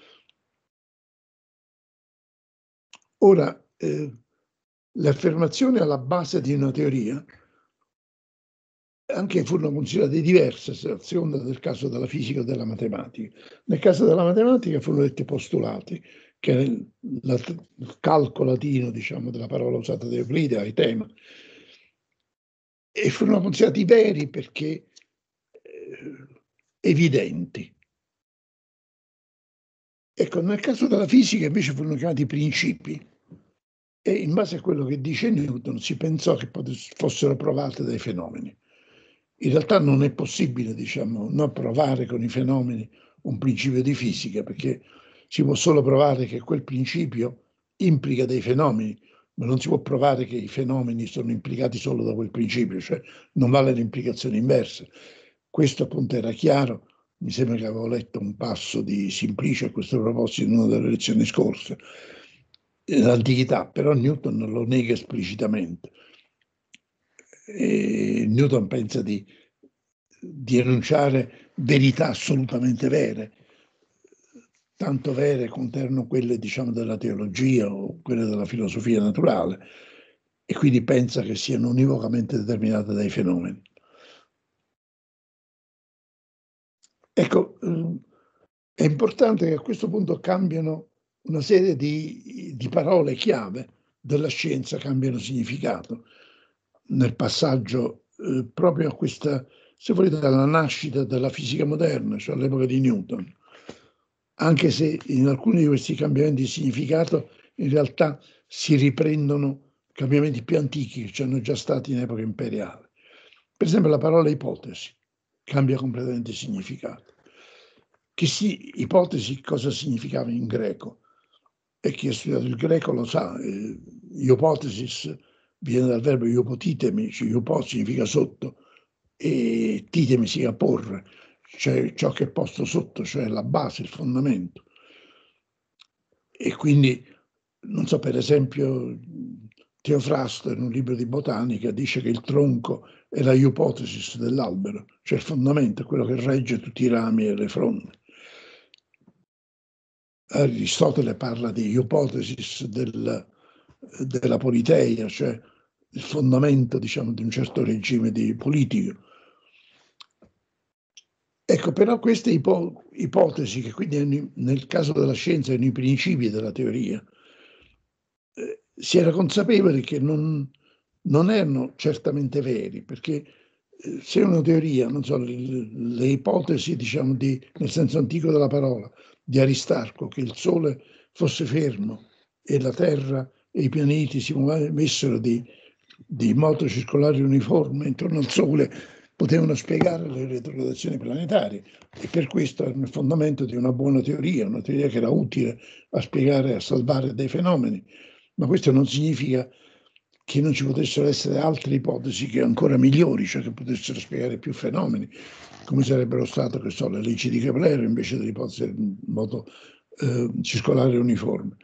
Ora, le affermazioni alla base di una teoria anche furono considerate diverse a seconda del caso della fisica o della matematica. Nel caso della matematica furono detti postulati, che è il calco latino, diciamo, della parola usata da Euclide, aitema, e furono considerati veri perché evidenti. Ecco, nel caso della fisica invece furono chiamati principi e in base a quello che dice Newton si pensò che fossero provate dai fenomeni. In realtà non è possibile, diciamo, non provare con i fenomeni un principio di fisica, perché si può solo provare che quel principio implica dei fenomeni, ma non si può provare che i fenomeni sono implicati solo da quel principio, cioè non vale l'implicazione inversa. Questo appunto era chiaro, mi sembra che avevo letto un passo di Simplicio a questo proposito in una delle lezioni scorse. L'antichità, però Newton non lo nega esplicitamente. E Newton pensa di enunciare verità assolutamente vere, tanto vere quanto erano quelle, diciamo, della teologia o quelle della filosofia naturale, e quindi pensa che siano univocamente determinate dai fenomeni. Ecco, è importante che a questo punto cambiano una serie di parole chiave della scienza, cambiano significato nel passaggio proprio a questa, se volete, alla nascita della fisica moderna, cioè all'epoca di Newton, anche se in alcuni di questi cambiamenti di significato in realtà si riprendono cambiamenti più antichi che c'erano già stati in epoca imperiale. Per esempio la parola ipotesi cambia completamente significato. Ipotesi cosa significava in greco? E chi ha studiato il greco lo sa, ipotesis viene dal verbo iopotitemi, cioè iupo significa sotto e titemi significa porre, cioè ciò che è posto sotto, cioè la base, il fondamento. E quindi, non so, per esempio, Teofrasto in un libro di botanica dice che il tronco è la ipotesis dell'albero, cioè il fondamento, è quello che regge tutti i rami e le fronde. Aristotele parla di ipotesis della politeia, cioè il fondamento, diciamo, di un certo regime politico. Ecco, però queste ipotesi, che quindi nel caso della scienza erano i principi della teoria, si era consapevoli che non erano certamente veri, perché se una teoria, non so, le ipotesi, diciamo, nel senso antico della parola, di Aristarco, che il Sole fosse fermo e la Terra e i pianeti si muovessero di moto circolare uniforme intorno al Sole, potevano spiegare le retrogradazioni planetarie, e per questo erano il fondamento di una buona teoria, una teoria che era utile a spiegare, a salvare dei fenomeni. Ma questo non significa che non ci potessero essere altre ipotesi che ancora migliori, cioè che potessero spiegare più fenomeni, come sarebbero state, che so, le leggi di Keplero invece dell'ipotesi del moto circolare uniforme.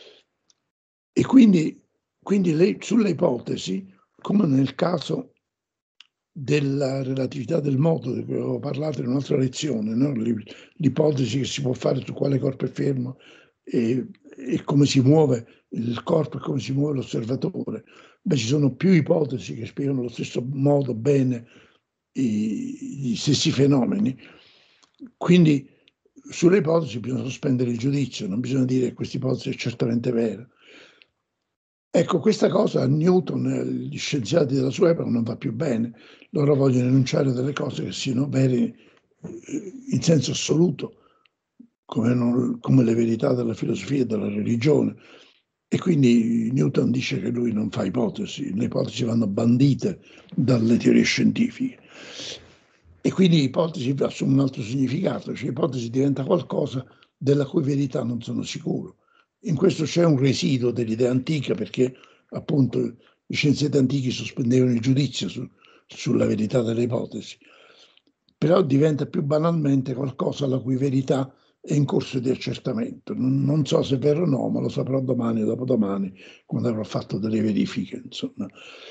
E quindi sulle ipotesi, come nel caso della relatività del moto, di cui avevo parlato in un'altra lezione, no? L'ipotesi che si può fare su quale corpo è fermo e come si muove il corpo e come si muove l'osservatore. Beh, ci sono più ipotesi che spiegano allo stesso modo bene gli stessi fenomeni. Quindi sulle ipotesi bisogna sospendere il giudizio, non bisogna dire che questa ipotesi è certamente vera. Ecco, questa cosa a Newton e agli scienziati della sua epoca non va più bene. Loro vogliono enunciare delle cose che siano vere in senso assoluto, come le verità della filosofia e della religione. E quindi Newton dice che lui non fa ipotesi, le ipotesi vanno bandite dalle teorie scientifiche. E quindi ipotesi assume un altro significato, cioè ipotesi diventa qualcosa della cui verità non sono sicuro. In questo c'è un residuo dell'idea antica, perché appunto gli scienziati antichi sospendevano il giudizio sulla verità delle ipotesi, però diventa più banalmente qualcosa la cui verità è in corso di accertamento. Non so se è vero o no, ma lo saprò domani o dopodomani, quando avrò fatto delle verifiche, insomma.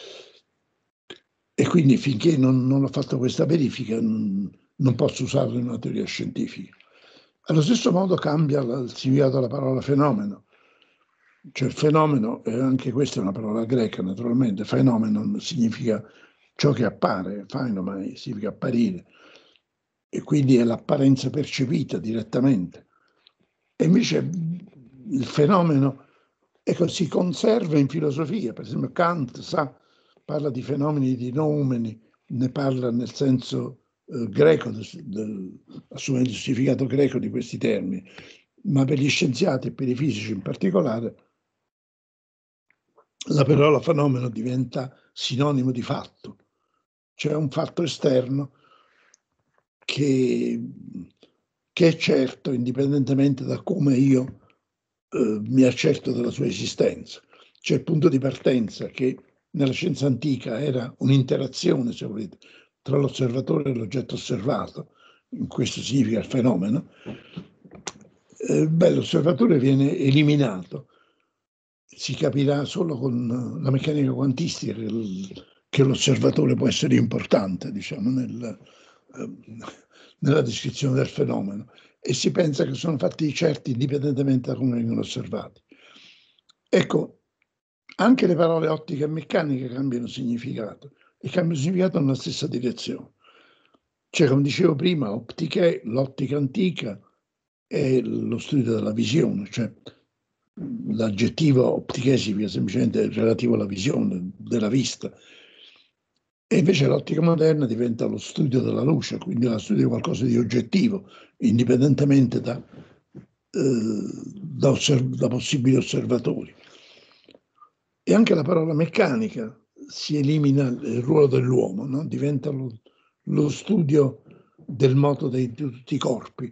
E quindi finché non ho fatto questa verifica non posso usarlo in una teoria scientifica. Allo stesso modo cambia il significato della parola fenomeno. Cioè il fenomeno, e anche questa è una parola greca naturalmente, phenomenon significa ciò che appare, phainomai significa apparire, e quindi è l'apparenza percepita direttamente. E invece il fenomeno, ecco, si conserva in filosofia, per esempio Kant parla di fenomeni di noumeni, ne parla nel senso greco, assumendo il significato greco di questi termini, ma per gli scienziati e per i fisici in particolare la parola fenomeno diventa sinonimo di fatto, cioè un fatto esterno che che è certo indipendentemente da come io mi accerto della sua esistenza. C'è il punto di partenza che nella scienza antica era un'interazione, se volete, tra l'osservatore e l'oggetto osservato. Questo significa il fenomeno. L'osservatore viene eliminato. Si capirà solo con la meccanica quantistica che l'osservatore può essere importante, diciamo, nella descrizione del fenomeno, e si pensa che sono fatti certi indipendentemente da come vengono osservati. Ecco, anche le parole ottica e meccanica cambiano significato, e cambiano significato nella stessa direzione. Cioè, come dicevo prima, optiche, l'ottica antica è lo studio della visione, cioè l'aggettivo optichesi è semplicemente relativo alla visione, della vista, e invece l'ottica moderna diventa lo studio della luce, quindi lo studio di qualcosa di oggettivo, indipendentemente da possibili osservatori. E anche la parola meccanica si elimina il ruolo dell'uomo, no? Diventa lo studio del moto di tutti i corpi.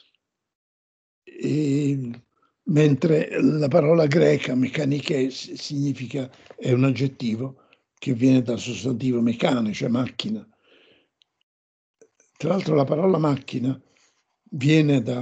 Mentre la parola greca mechaniche significa, è un aggettivo che viene dal sostantivo meccano, cioè macchina. Tra l'altro la parola macchina viene da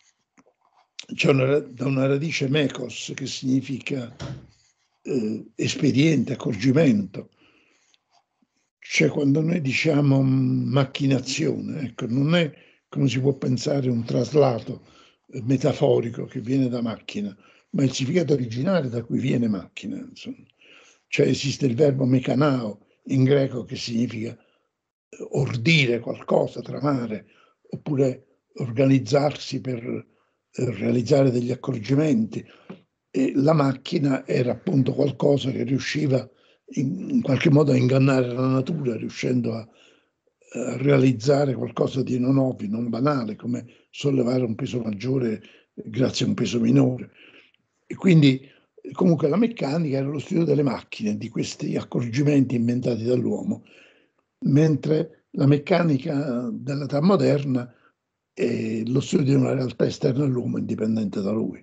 una radice mekos, che significa espediente, accorgimento. Cioè, quando noi diciamo macchinazione, ecco, non è come si può pensare un traslato metaforico che viene da macchina, ma il significato originale da cui viene macchina, insomma. Cioè esiste il verbo mekanao in greco, che significa ordire qualcosa, tramare, oppure organizzarsi per realizzare degli accorgimenti. E la macchina era appunto qualcosa che riusciva in qualche modo a ingannare la natura, riuscendo a realizzare qualcosa di non ovvio, non banale, come sollevare un peso maggiore grazie a un peso minore. E quindi comunque la meccanica era lo studio delle macchine, di questi accorgimenti inventati dall'uomo, mentre la meccanica dell'età moderna è lo studio di una realtà esterna all'uomo indipendente da lui.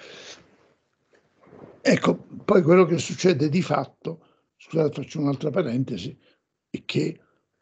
Ecco, poi quello che succede di fatto, scusate, faccio un'altra parentesi, è che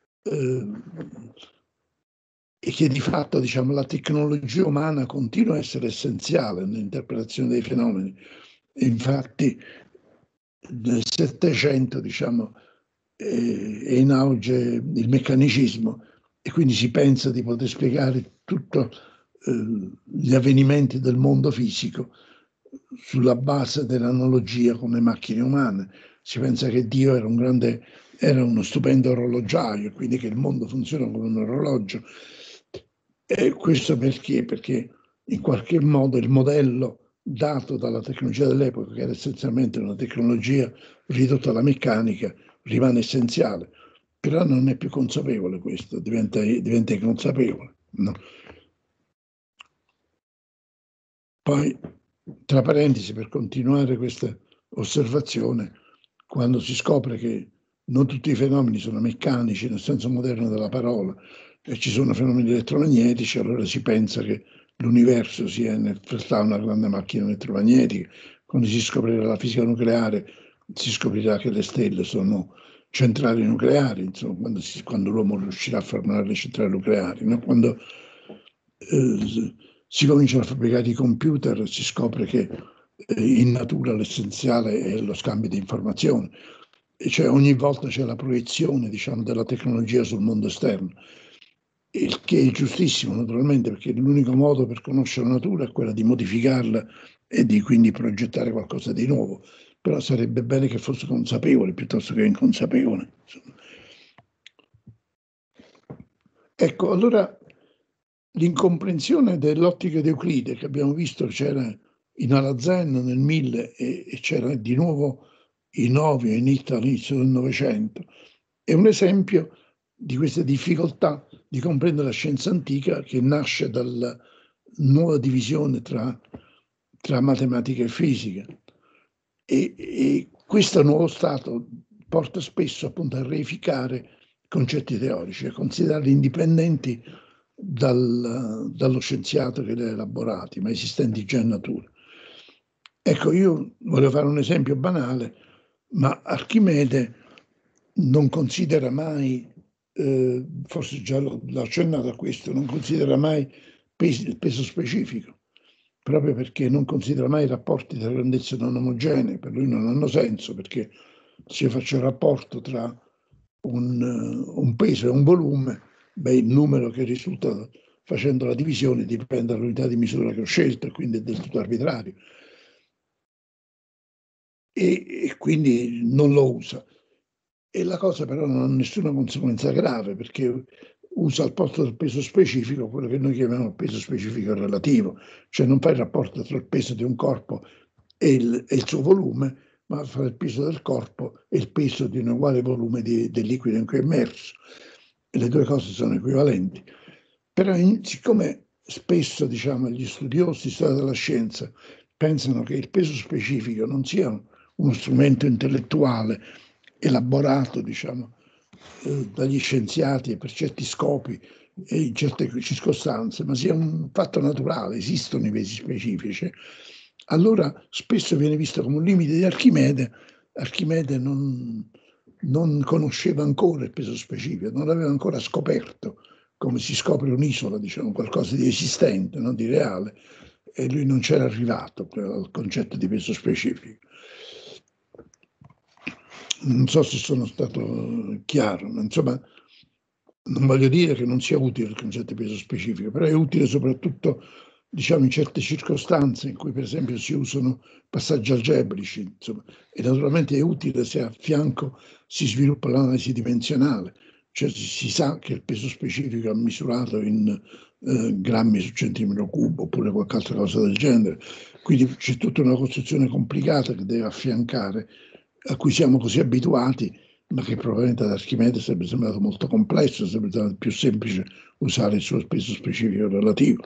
di fatto, diciamo, la tecnologia umana continua a essere essenziale nell'interpretazione dei fenomeni. Infatti nel Settecento, diciamo, è in auge il meccanicismo, e quindi si pensa di poter spiegare tutti gli avvenimenti del mondo fisico sulla base dell'analogia con le macchine umane. Si pensa che Dio era uno stupendo orologiaio, quindi che il mondo funziona come un orologio. E questo perché? Perché in qualche modo il modello dato dalla tecnologia dell'epoca, che era essenzialmente una tecnologia ridotta alla meccanica, rimane essenziale. Però non è più consapevole questo, diventa inconsapevole. No? Poi, tra parentesi, per continuare questa osservazione, quando si scopre che non tutti i fenomeni sono meccanici nel senso moderno della parola, e ci sono fenomeni elettromagnetici, allora si pensa che l'universo sia in realtà una grande macchina elettromagnetica. Quando si scoprirà la fisica nucleare, si scoprirà che le stelle sono centrali nucleari, insomma, quando l'uomo riuscirà a formare le centrali nucleari, no? Quando si cominciano a fabbricare i computer, si scopre che in natura l'essenziale è lo scambio di informazioni, e cioè ogni volta c'è la proiezione, diciamo, della tecnologia sul mondo esterno, il che è giustissimo naturalmente, perché l'unico modo per conoscere la natura è quello di modificarla e di quindi progettare qualcosa di nuovo, però sarebbe bene che fosse consapevole piuttosto che inconsapevole. Insomma. Ecco, allora l'incomprensione dell'ottica di Euclide, che abbiamo visto c'era in Alhazen nel 1000 e c'era di nuovo in Ovio all'inizio del Novecento, è un esempio di questa difficoltà di comprendere la scienza antica, che nasce dalla nuova divisione tra matematica e fisica. E questo nuovo stato porta spesso appunto a reificare concetti teorici, a considerarli indipendenti dallo scienziato che li ha elaborati, ma esistenti già in natura. Ecco, io voglio fare un esempio banale, ma Archimede non considera mai, forse già l'ho accennato a questo, non considera mai il peso specifico, proprio perché non considera mai i rapporti tra grandezze non omogenee, per lui non hanno senso, perché se io faccio il rapporto tra un peso e un volume, beh, il numero che risulta facendo la divisione dipende dall'unità di misura che ho scelto e quindi è del tutto arbitrario. E quindi non lo usa. E la cosa però non ha nessuna conseguenza grave, perché usa al posto del peso specifico quello che noi chiamiamo peso specifico relativo, cioè non fa il rapporto tra il peso di un corpo e il suo volume, ma fa il peso del corpo e il peso di un uguale volume del liquido in cui è immerso. E le due cose sono equivalenti. Però siccome spesso, diciamo, gli studiosi di storia della scienza pensano che il peso specifico non sia uno strumento intellettuale elaborato, diciamo, dagli scienziati e per certi scopi e in certe circostanze, ma sia un fatto naturale, esistono i pesi specifici, allora spesso viene visto come un limite di Archimede. Archimede non conosceva ancora il peso specifico, non l'aveva ancora scoperto, come si scopre un'isola, diciamo, qualcosa di esistente, non di reale, e lui non c'era arrivato al concetto di peso specifico. Non so se sono stato chiaro, ma insomma non voglio dire che non sia utile il concetto di peso specifico, però è utile soprattutto, diciamo, in certe circostanze in cui per esempio si usano passaggi algebrici, insomma, e naturalmente è utile se a fianco si sviluppa l'analisi dimensionale, cioè si sa che il peso specifico è misurato in grammi su centimetro cubo oppure qualche altra cosa del genere, quindi c'è tutta una costruzione complicata che deve affiancare, a cui siamo così abituati, ma che probabilmente ad Archimede sarebbe sembrato molto complesso, sarebbe stato più semplice usare il suo peso specifico relativo.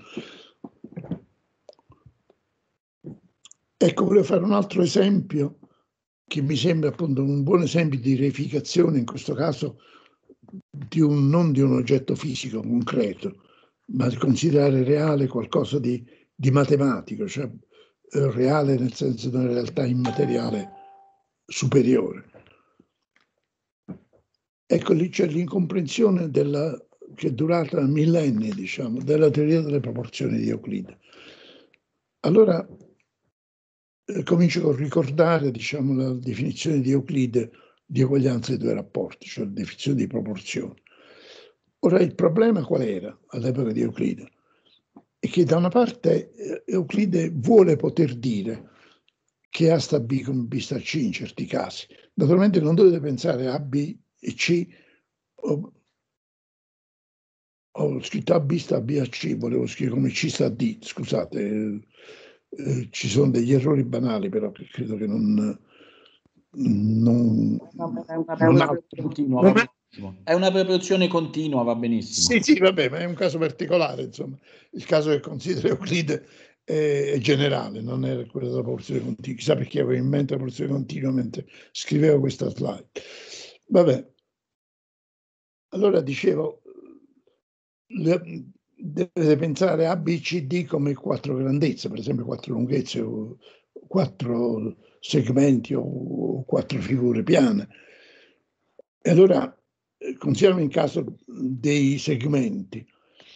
Ecco, volevo fare un altro esempio che mi sembra appunto un buon esempio di reificazione, in questo caso non di un oggetto fisico concreto, ma di considerare reale qualcosa di matematico, cioè reale nel senso di una realtà immateriale superiore. Ecco, lì c'è l'incomprensione che è durata millenni, diciamo, della teoria delle proporzioni di Euclide. Allora, comincio con ricordare, diciamo, la definizione di Euclide di eguaglianza dei due rapporti, cioè la definizione di proporzione. Ora, il problema qual era all'epoca di Euclide? È che da una parte Euclide vuole poter dire che A sta B come B sta C in certi casi. Naturalmente non dovete pensare a B e C, ho scritto A B sta B a C, volevo scrivere come C sta D, scusate, ci sono degli errori banali però che credo che non è una proporzione continua, va benissimo. Sì, vabbè, ma è un caso particolare, insomma. Il caso che considera Euclide è generale, non è quello della proporzione continua. Chissà perché avevo in mente la proporzione continua mentre scrivevo questa slide. Vabbè. Allora dicevo, dovete pensare A, B, C, D come quattro grandezze, per esempio quattro lunghezze o quattro segmenti o quattro figure piane. E allora consideriamo in caso dei segmenti.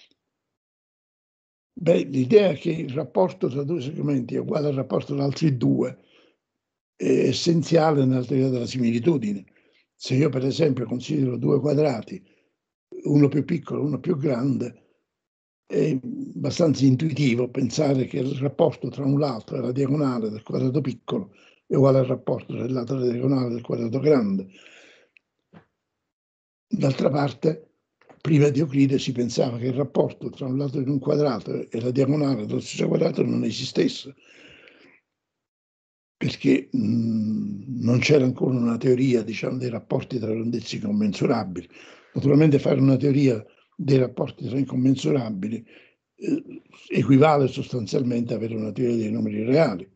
Beh, l'idea che il rapporto tra due segmenti è uguale al rapporto tra altri due è essenziale nella teoria della similitudine. Se io per esempio considero due quadrati, uno più piccolo e uno più grande, è abbastanza intuitivo pensare che il rapporto tra un lato e la diagonale del quadrato piccolo è uguale al rapporto tra il lato e la diagonale del quadrato grande. D'altra parte, prima di Euclide si pensava che il rapporto tra un lato di un quadrato e la diagonale dello stesso quadrato non esistesse, perché non c'era ancora una teoria, diciamo, dei rapporti tra grandezze incommensurabili. Naturalmente fare una teoria dei rapporti tra incommensurabili equivale sostanzialmente a avere una teoria dei numeri reali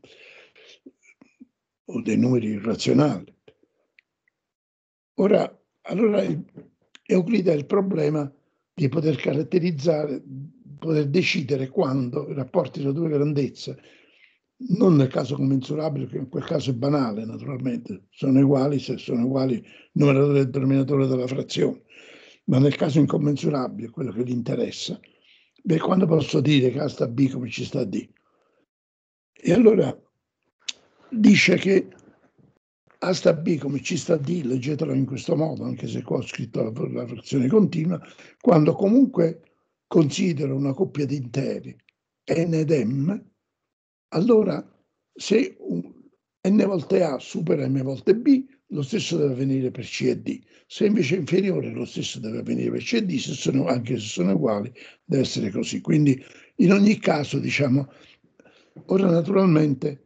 o dei numeri irrazionali. Ora, allora Euclide ha il problema di poter caratterizzare, poter decidere quando i rapporti tra due grandezze, non nel caso commensurabile, che in quel caso è banale naturalmente, sono uguali se sono uguali il numeratore e il denominatore della frazione, ma nel caso incommensurabile, quello che gli interessa, beh, quando posso dire che A sta B come C sta D? E allora dice che A sta B come C sta D, leggetelo in questo modo, anche se qua ho scritto la frazione continua, quando comunque considero una coppia di interi n ed m, allora se n volte A supera m volte B, lo stesso deve avvenire per C e D. Se invece è inferiore, lo stesso deve avvenire per C e D, anche se sono uguali, deve essere così. Quindi in ogni caso, diciamo, ora naturalmente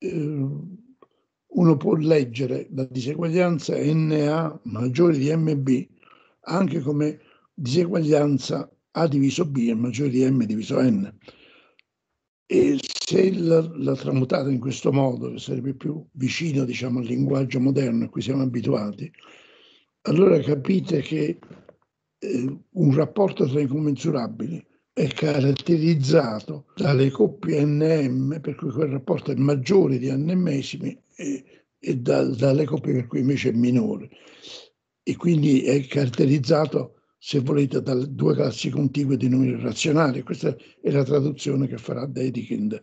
uno può leggere la diseguaglianza NA maggiore di MB anche come diseguaglianza A diviso B è maggiore di M diviso N. E se la tramutate in questo modo, che sarebbe più vicino, diciamo, al linguaggio moderno a cui siamo abituati, allora capite che un rapporto tra incommensurabili è caratterizzato dalle coppie NM, per cui quel rapporto è maggiore di n-mesimi, e dalle coppie per cui invece è minore. E quindi è caratterizzato, se volete, da due classi contigue di numeri razionali. Questa è la traduzione che farà Dedekind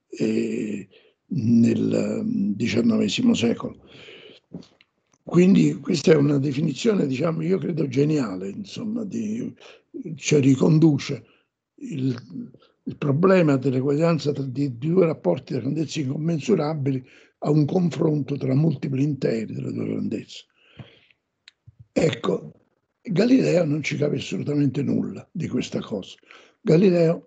nel XIX secolo. Quindi questa è una definizione, diciamo, io credo geniale, insomma, cioè riconduce il problema dell'eguaglianza di due rapporti di grandezze incommensurabili a un confronto tra multipli interi delle due grandezze. Ecco, Galileo non ci capisce assolutamente nulla di questa cosa. Galileo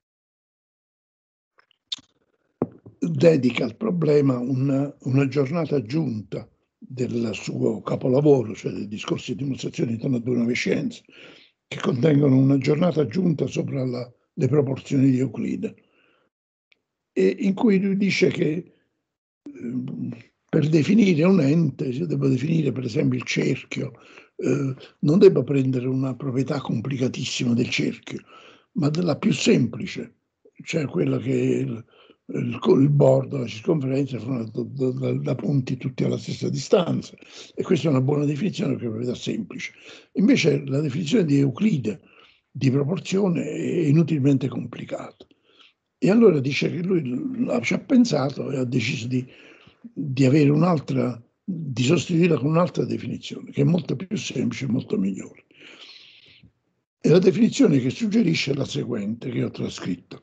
dedica al problema una giornata aggiunta del suo capolavoro, cioè dei discorsi di dimostrazione intorno a due nuove scienze, che contengono una giornata aggiunta sopra le proporzioni di Euclide, e in cui lui dice che per definire un ente, se devo definire per esempio il cerchio, non devo prendere una proprietà complicatissima del cerchio, ma della più semplice, cioè quella che il bordo, la circonferenza sono da punti tutti alla stessa distanza, e questa è una buona definizione perché è una proprietà semplice. Invece la definizione di Euclide di proporzione è inutilmente complicata. E allora dice che lui ci ha pensato e ha deciso di avere un'altra, di sostituirla con un'altra definizione, che è molto più semplice e molto migliore. E la definizione che suggerisce è la seguente, che ho trascritto.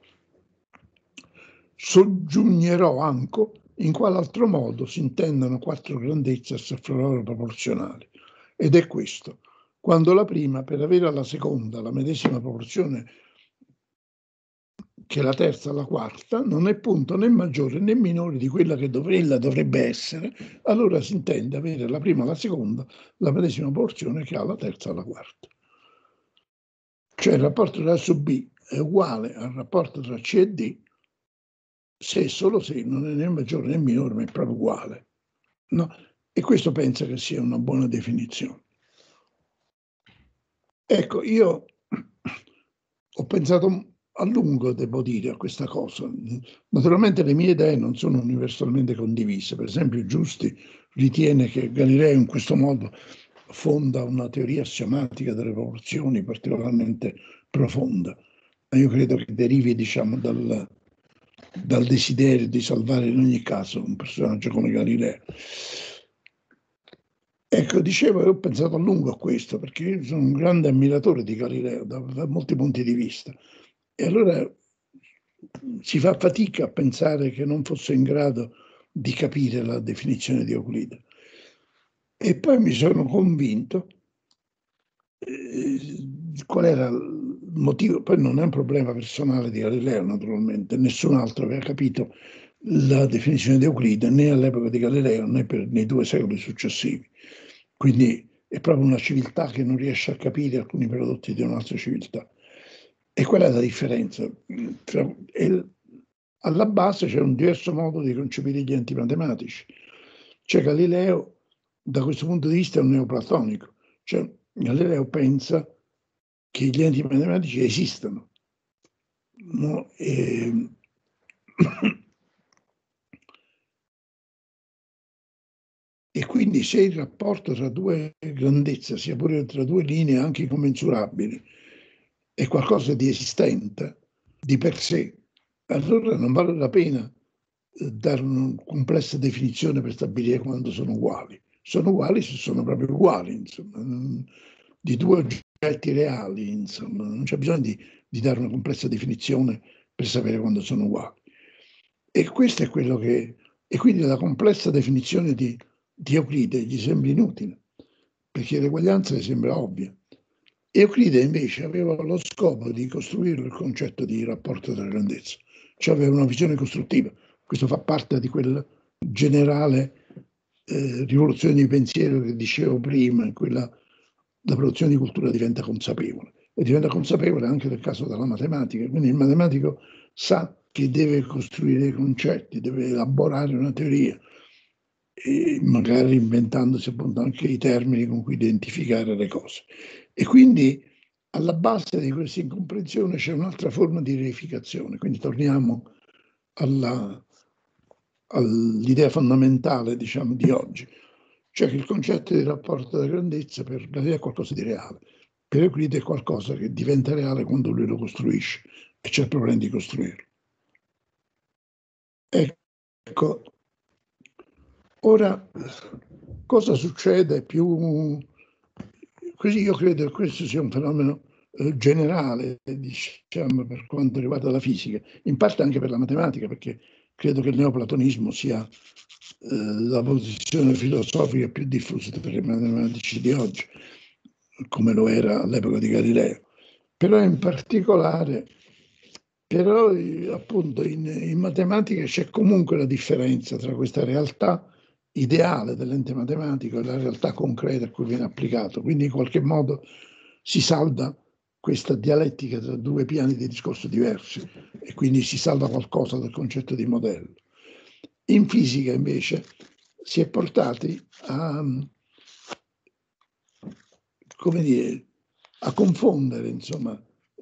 Soggiugnerò anche in quale altro modo si intendono quattro grandezze fra loro proporzionali. Ed è questo: quando la prima, per avere alla seconda la medesima proporzione che la terza alla quarta, non è punto né maggiore né minore di quella che ella dovrebbe essere, allora si intende avere la prima alla seconda la medesima proporzione che ha la terza alla quarta. Cioè il rapporto tra A su B è uguale al rapporto tra C e D se e solo se non è né maggiore né minore, ma è proprio uguale. No? E questo penso che sia una buona definizione. Ecco, io ho pensato a lungo, devo dire, a questa cosa. Naturalmente le mie idee non sono universalmente condivise. Per esempio, Giusti ritiene che Galileo in questo modo fonda una teoria assiomatica delle proporzioni particolarmente profonda. Ma io credo che derivi, diciamo, dal desiderio di salvare in ogni caso un personaggio come Galileo. Ecco, dicevo, ho pensato a lungo a questo, perché io sono un grande ammiratore di Galileo da molti punti di vista. E allora si fa fatica a pensare che non fosse in grado di capire la definizione di Euclide. E poi mi sono convinto qual era il motivo. Poi non è un problema personale di Galileo, naturalmente, nessun altro aveva capito la definizione di Euclide né all'epoca di Galileo né nei 2 secoli successivi. Quindi è proprio una civiltà che non riesce a capire alcuni prodotti di un'altra civiltà. E qual è la differenza? Alla base c'è un diverso modo di concepire gli enti matematici. Cioè Galileo, da questo punto di vista, è un neoplatonico. Cioè Galileo pensa che gli enti matematici esistano. No? E quindi se il rapporto tra due grandezze, sia pure tra due linee anche incommensurabili, è qualcosa di esistente di per sé, allora non vale la pena dare una complessa definizione per stabilire quando sono uguali. Sono uguali se sono proprio uguali, insomma, di due oggetti reali, insomma, non c'è bisogno di dare una complessa definizione per sapere quando sono uguali. E questo è quello che... E quindi la complessa definizione di Euclide gli sembra inutile, perché l'eguaglianza gli sembra ovvia. Euclide invece aveva lo scopo di costruire il concetto di rapporto della grandezza, cioè aveva una visione costruttiva. Questo fa parte di quella generale rivoluzione di pensiero che dicevo prima, in cui la produzione di cultura diventa consapevole. E diventa consapevole anche nel caso della matematica. Quindi il matematico sa che deve costruire i concetti, deve elaborare una teoria, e magari inventandosi appunto anche i termini con cui identificare le cose. E quindi alla base di questa incomprensione c'è un'altra forma di reificazione. Quindi torniamo all'idea fondamentale, diciamo, di oggi, cioè che il concetto di rapporto della grandezza per Galileo è qualcosa di reale. Per Euclide è qualcosa che diventa reale quando lui lo costruisce e c'è il problema di costruirlo. Ecco, ora cosa succede più... Così io credo che questo sia un fenomeno generale, diciamo, per quanto riguarda la fisica, in parte anche per la matematica, perché credo che il neoplatonismo sia la posizione filosofica più diffusa tra i matematici di oggi, come lo era all'epoca di Galileo. Però in particolare, però appunto in matematica c'è comunque la differenza tra questa realtà ideale dell'ente matematico e la realtà concreta a cui viene applicato. Quindi in qualche modo si salda questa dialettica tra due piani di discorso diversi e quindi si salva qualcosa del concetto di modello. In fisica invece si è portati a, come dire, a confondere, insomma,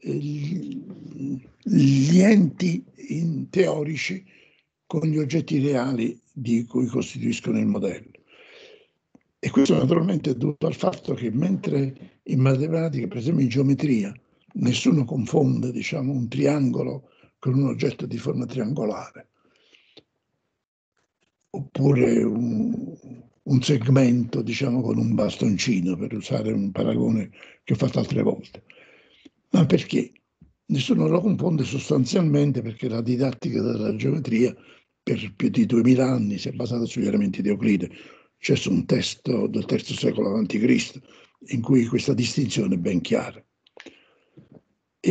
gli enti teorici con gli oggetti reali di cui costituiscono il modello. E questo naturalmente è dovuto al fatto che mentre in matematica, per esempio in geometria, nessuno confonde, diciamo, un triangolo con un oggetto di forma triangolare, oppure un segmento, diciamo, con un bastoncino, per usare un paragone che ho fatto altre volte. Ma perché? Nessuno lo confonde sostanzialmente perché la didattica della geometria per più di 2000 anni si è basata sugli elementi di Euclide. C'è un testo del III secolo a.C. in cui questa distinzione è ben chiara. E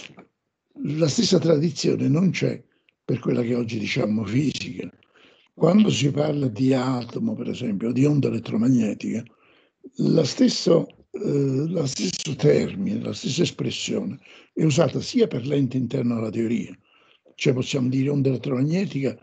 la stessa tradizione non c'è per quella che oggi diciamo fisica. Quando si parla di atomo, per esempio, o di onda elettromagnetica, lo stesso termine, la stessa espressione è usata sia per l'ente interno alla teoria, cioè possiamo dire onda elettromagnetica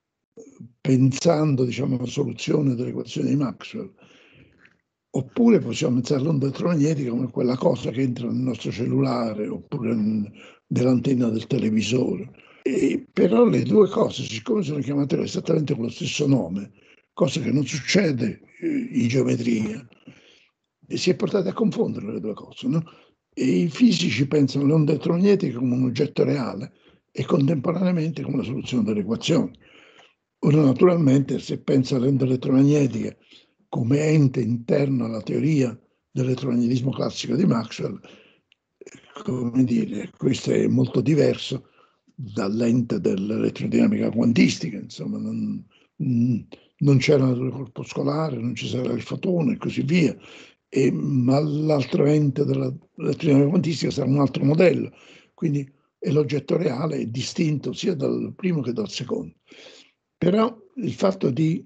pensando, diciamo, alla soluzione dell'equazione di Maxwell, oppure possiamo pensare all'onda elettromagnetica come quella cosa che entra nel nostro cellulare oppure nell'antenna del televisore. Però le due cose, siccome sono chiamate esattamente con lo stesso nome, cosa che non succede in geometria, si è portati a confondere le due cose, no? E i fisici pensano all'onda elettromagnetica come un oggetto reale e contemporaneamente come la soluzione dell'equazione. Ora, naturalmente, se pensa all'onda elettromagnetica come ente interno alla teoria dell'elettromagnetismo classico di Maxwell, come dire, questo è molto diverso dall'ente dell'elettrodinamica quantistica, insomma, non c'era la corpuscolare, non ci sarà il fotone e così via, ma l'altro ente dell'elettrodinamica quantistica sarà un altro modello, quindi l'oggetto reale è distinto sia dal primo che dal secondo. Però il fatto di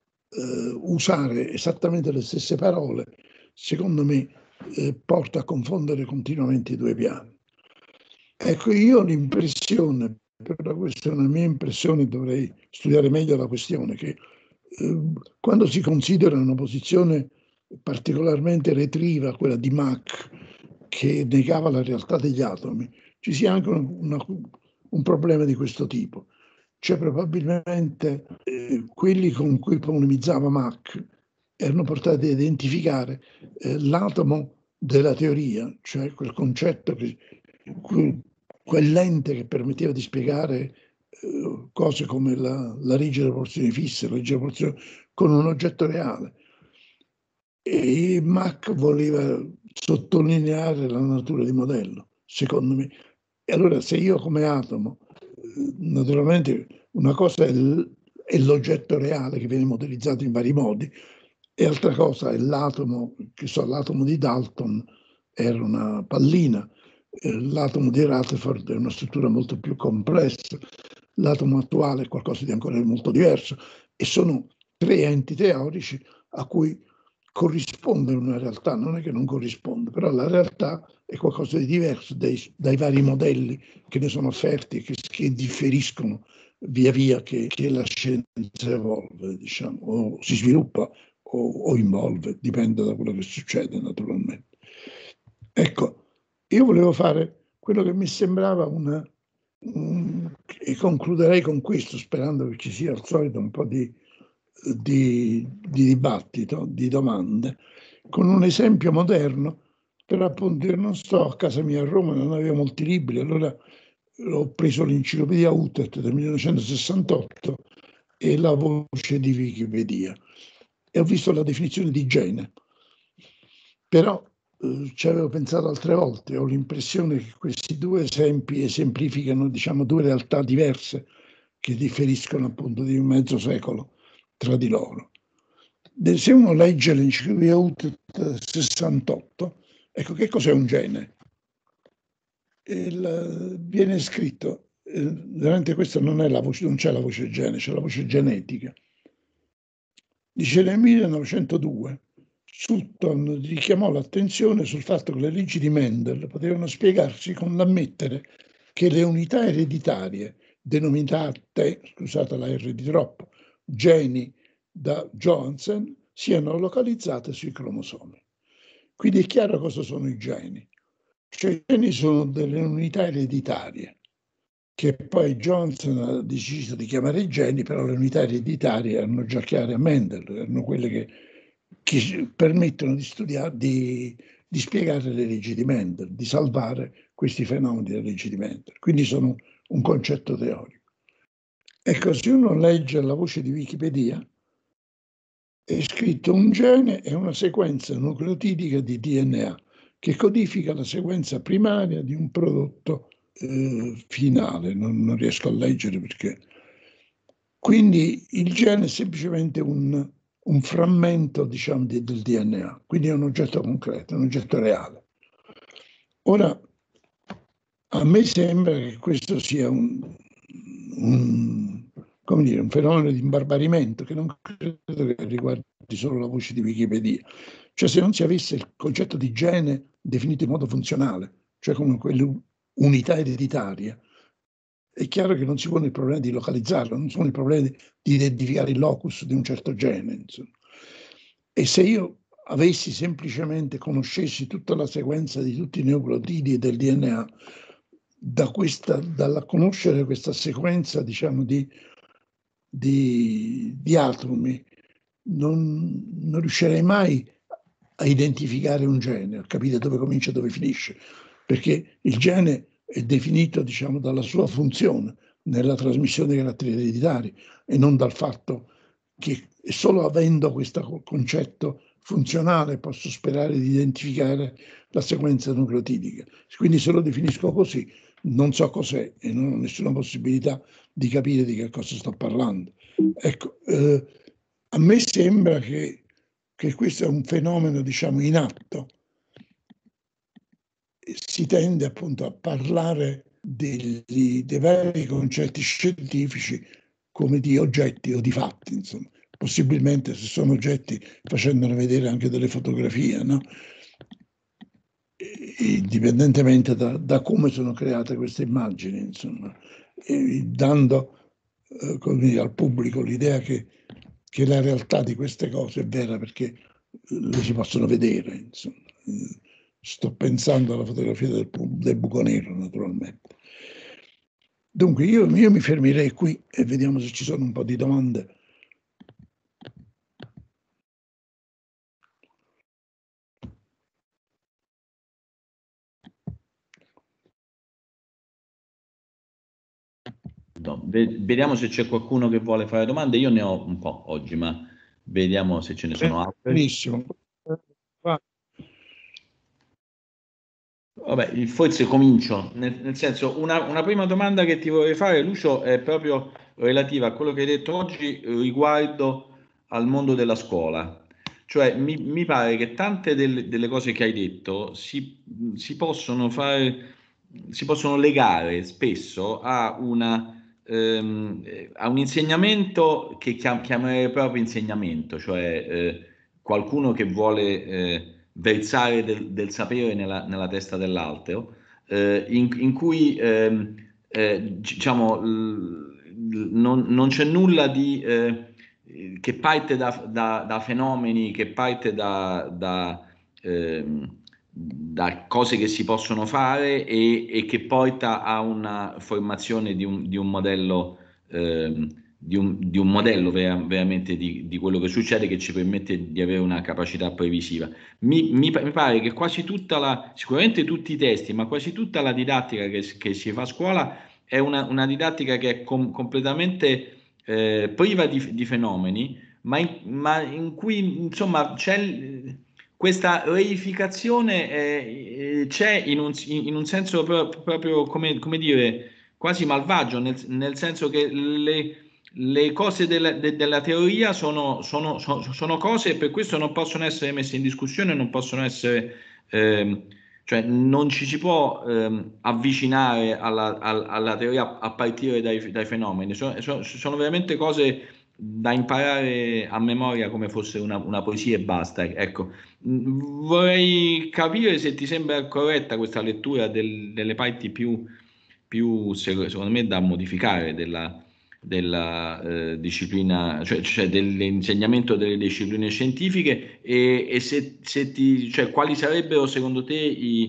usare esattamente le stesse parole, secondo me, porta a confondere continuamente i due piani. Ecco, io ho l'impressione, però questa è una mia impressione, dovrei studiare meglio la questione, che quando si considera una posizione particolarmente retriva, quella di Mach, che negava la realtà degli atomi, ci sia anche un problema di questo tipo. Cioè probabilmente quelli con cui polemizzava Mach erano portati a identificare l'atomo della teoria, cioè quel concetto, quell'ente che permetteva di spiegare cose come la rigida proporzione fissa, la rigida proporzione con un oggetto reale. E Mach voleva sottolineare la natura di modello, secondo me. E allora se io come atomo, naturalmente una cosa è l'oggetto reale che viene modelizzato in vari modi, e altra cosa è l'atomo, che so, l'atomo di Dalton era una pallina, l'atomo di Rutherford è una struttura molto più complessa, l'atomo attuale è qualcosa di ancora molto diverso, e sono tre enti teorici a cui corrisponde una realtà, non è che non corrisponde, però la realtà è qualcosa di diverso dai vari modelli che ne sono offerti e che differiscono via via che la scienza evolve, diciamo, o si sviluppa o involve, dipende da quello che succede naturalmente. Ecco, io volevo fare quello che mi sembrava e concluderei con questo, sperando che ci sia al solito un po' di dibattito, di domande, con un esempio moderno. Per appunto io non sto a casa mia a Roma, non avevo molti libri, allora ho preso l'enciclopedia Utet del 1968 e la voce di Wikipedia e ho visto la definizione di gene. Però ci avevo pensato altre volte, ho l'impressione che questi due esempi esemplificano, diciamo, due realtà diverse che differiscono appunto di un mezzo secolo tra di loro. Se uno legge l'enciclopedia Utet 68, ecco, che cos'è un gene? Viene scritto, veramente questa non è la voce, non c'è la voce gene, c'è la voce genetica. Dice nel 1902 Sutton richiamò l'attenzione sul fatto che le leggi di Mendel potevano spiegarsi con l'ammettere che le unità ereditarie, denominate, scusate la R di troppo, geni da Johansen, siano localizzate sui cromosomi. Quindi è chiaro cosa sono i geni. Cioè i geni sono delle unità ereditarie che poi Johnson ha deciso di chiamare geni, però le unità ereditarie erano già chiare a Mendel, erano quelle che permettono di studiare, di spiegare le leggi di Mendel, di salvare questi fenomeni delle leggi di Mendel. Quindi sono un concetto teorico. Ecco, se uno legge la voce di Wikipedia, è scritto: un gene è una sequenza nucleotidica di DNA che codifica la sequenza primaria di un prodotto finale. Non riesco a leggere perché. Quindi il gene è semplicemente un frammento, diciamo, del DNA, quindi è un oggetto concreto, un oggetto reale. Ora, a me sembra che questo sia un fenomeno di imbarbarimento che non credo che riguardi solo la voce di Wikipedia. Cioè, se non si avesse il concetto di gene definito in modo funzionale, cioè come quell'unità ereditaria, è chiaro che non si pone il problema di localizzarlo, non si pone il problema di identificare il locus di un certo gene, insomma. E se io avessi semplicemente conoscessi tutta la sequenza di tutti i nucleotidi del DNA, dalla conoscere questa sequenza, diciamo, di atomi, non riuscirei mai a identificare un gene, a capire dove comincia e dove finisce, perché il gene è definito, diciamo, dalla sua funzione nella trasmissione dei caratteri ereditari e non dal fatto che solo avendo questo concetto funzionale posso sperare di identificare la sequenza nucleotidica. Quindi se lo definisco così non so cos'è e non ho nessuna possibilità di capire di che cosa sto parlando. Ecco, a me sembra che questo è un fenomeno, diciamo, in atto. Si tende appunto a parlare dei vari concetti scientifici come di oggetti o di fatti, insomma. Possibilmente se sono oggetti facendone vedere anche delle fotografie, no? Indipendentemente da come sono create queste immagini, insomma, e dando come dire, al pubblico l'idea che la realtà di queste cose è vera perché le si possono vedere, insomma. sto pensando alla fotografia del buco nero, naturalmente. Dunque io mi fermerei qui e vediamo se ci sono un po' di domande. No, vediamo se c'è qualcuno che vuole fare domande. Io ne ho un po' oggi, ma vediamo se ce ne sono altre. Benissimo. Vabbè, forse comincio, nel senso, una prima domanda che ti vorrei fare, Lucio, è proprio relativa a quello che hai detto oggi riguardo al mondo della scuola. Cioè, mi pare che tante delle cose che hai detto si possono fare, si possono legare spesso a un insegnamento che chiamerei proprio insegnamento, cioè qualcuno che vuole versare del sapere nella testa dell'altro, in cui diciamo non c'è nulla di che parte da fenomeni, che parte da cose che si possono fare e che porta a una formazione di un modello di un modello veramente di quello che succede, che ci permette di avere una capacità previsiva. Mi pare che quasi sicuramente tutti i testi, ma quasi tutta la didattica che si fa a scuola è una didattica che è completamente priva di fenomeni, ma in cui insomma c'è questa reificazione, c'è in un senso proprio come dire, quasi malvagio, nel senso che le cose della teoria sono cose e per questo non possono essere messe in discussione, non possono essere, cioè non ci si può avvicinare alla teoria a partire dai fenomeni. Sono veramente cose da imparare a memoria come fosse una poesia e basta. Ecco, vorrei capire se ti sembra corretta questa lettura delle parti più secondo me da modificare della disciplina, cioè dell'insegnamento delle discipline scientifiche e cioè, quali sarebbero secondo te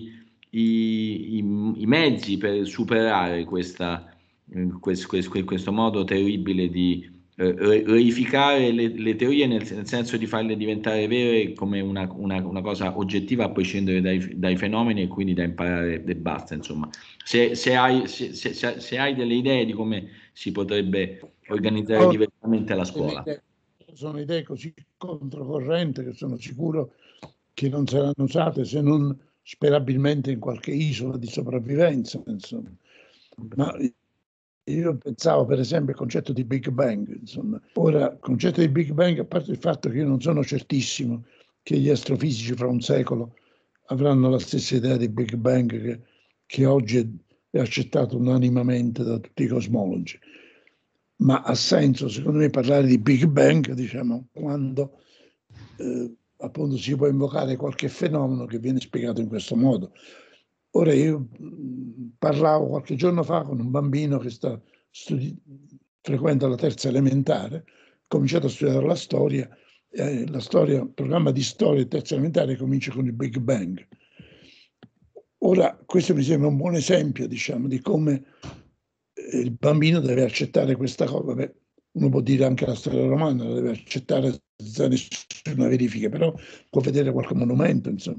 i mezzi per superare questo modo terribile di reificare le teorie nel senso di farle diventare vere come una cosa oggettiva a prescindere dai fenomeni e quindi da imparare e basta, insomma. Se hai delle idee di come si potrebbe organizzare diversamente la scuola. Sono idee così controcorrente che sono sicuro che non saranno usate se non sperabilmente in qualche isola di sopravvivenza, insomma. Ma io pensavo per esempio al concetto di Big Bang, insomma. Ora, il concetto di Big Bang, a parte il fatto che io non sono certissimo che gli astrofisici fra un secolo avranno la stessa idea di Big Bang che oggi è accettato unanimemente da tutti i cosmologi, ma ha senso secondo me parlare di Big Bang, diciamo, quando appunto si può invocare qualche fenomeno che viene spiegato in questo modo. Ora io parlavo qualche giorno fa con un bambino che frequenta la terza elementare, ha cominciato a studiare la storia, il programma di storia terza elementare comincia con il Big Bang. Ora questo mi sembra un buon esempio, diciamo, di come il bambino deve accettare questa cosa. Beh, uno può dire anche la storia romana, la deve accettare senza nessuna verifica, però può vedere qualche monumento, insomma,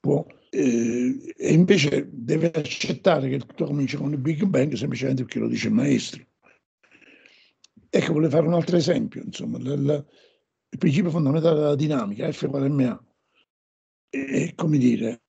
e invece deve accettare che tutto comincia con il Big Bang semplicemente perché lo dice il maestro. Ecco, volevo fare un altro esempio, insomma, il principio fondamentale della dinamica, F uguale ma, è come dire,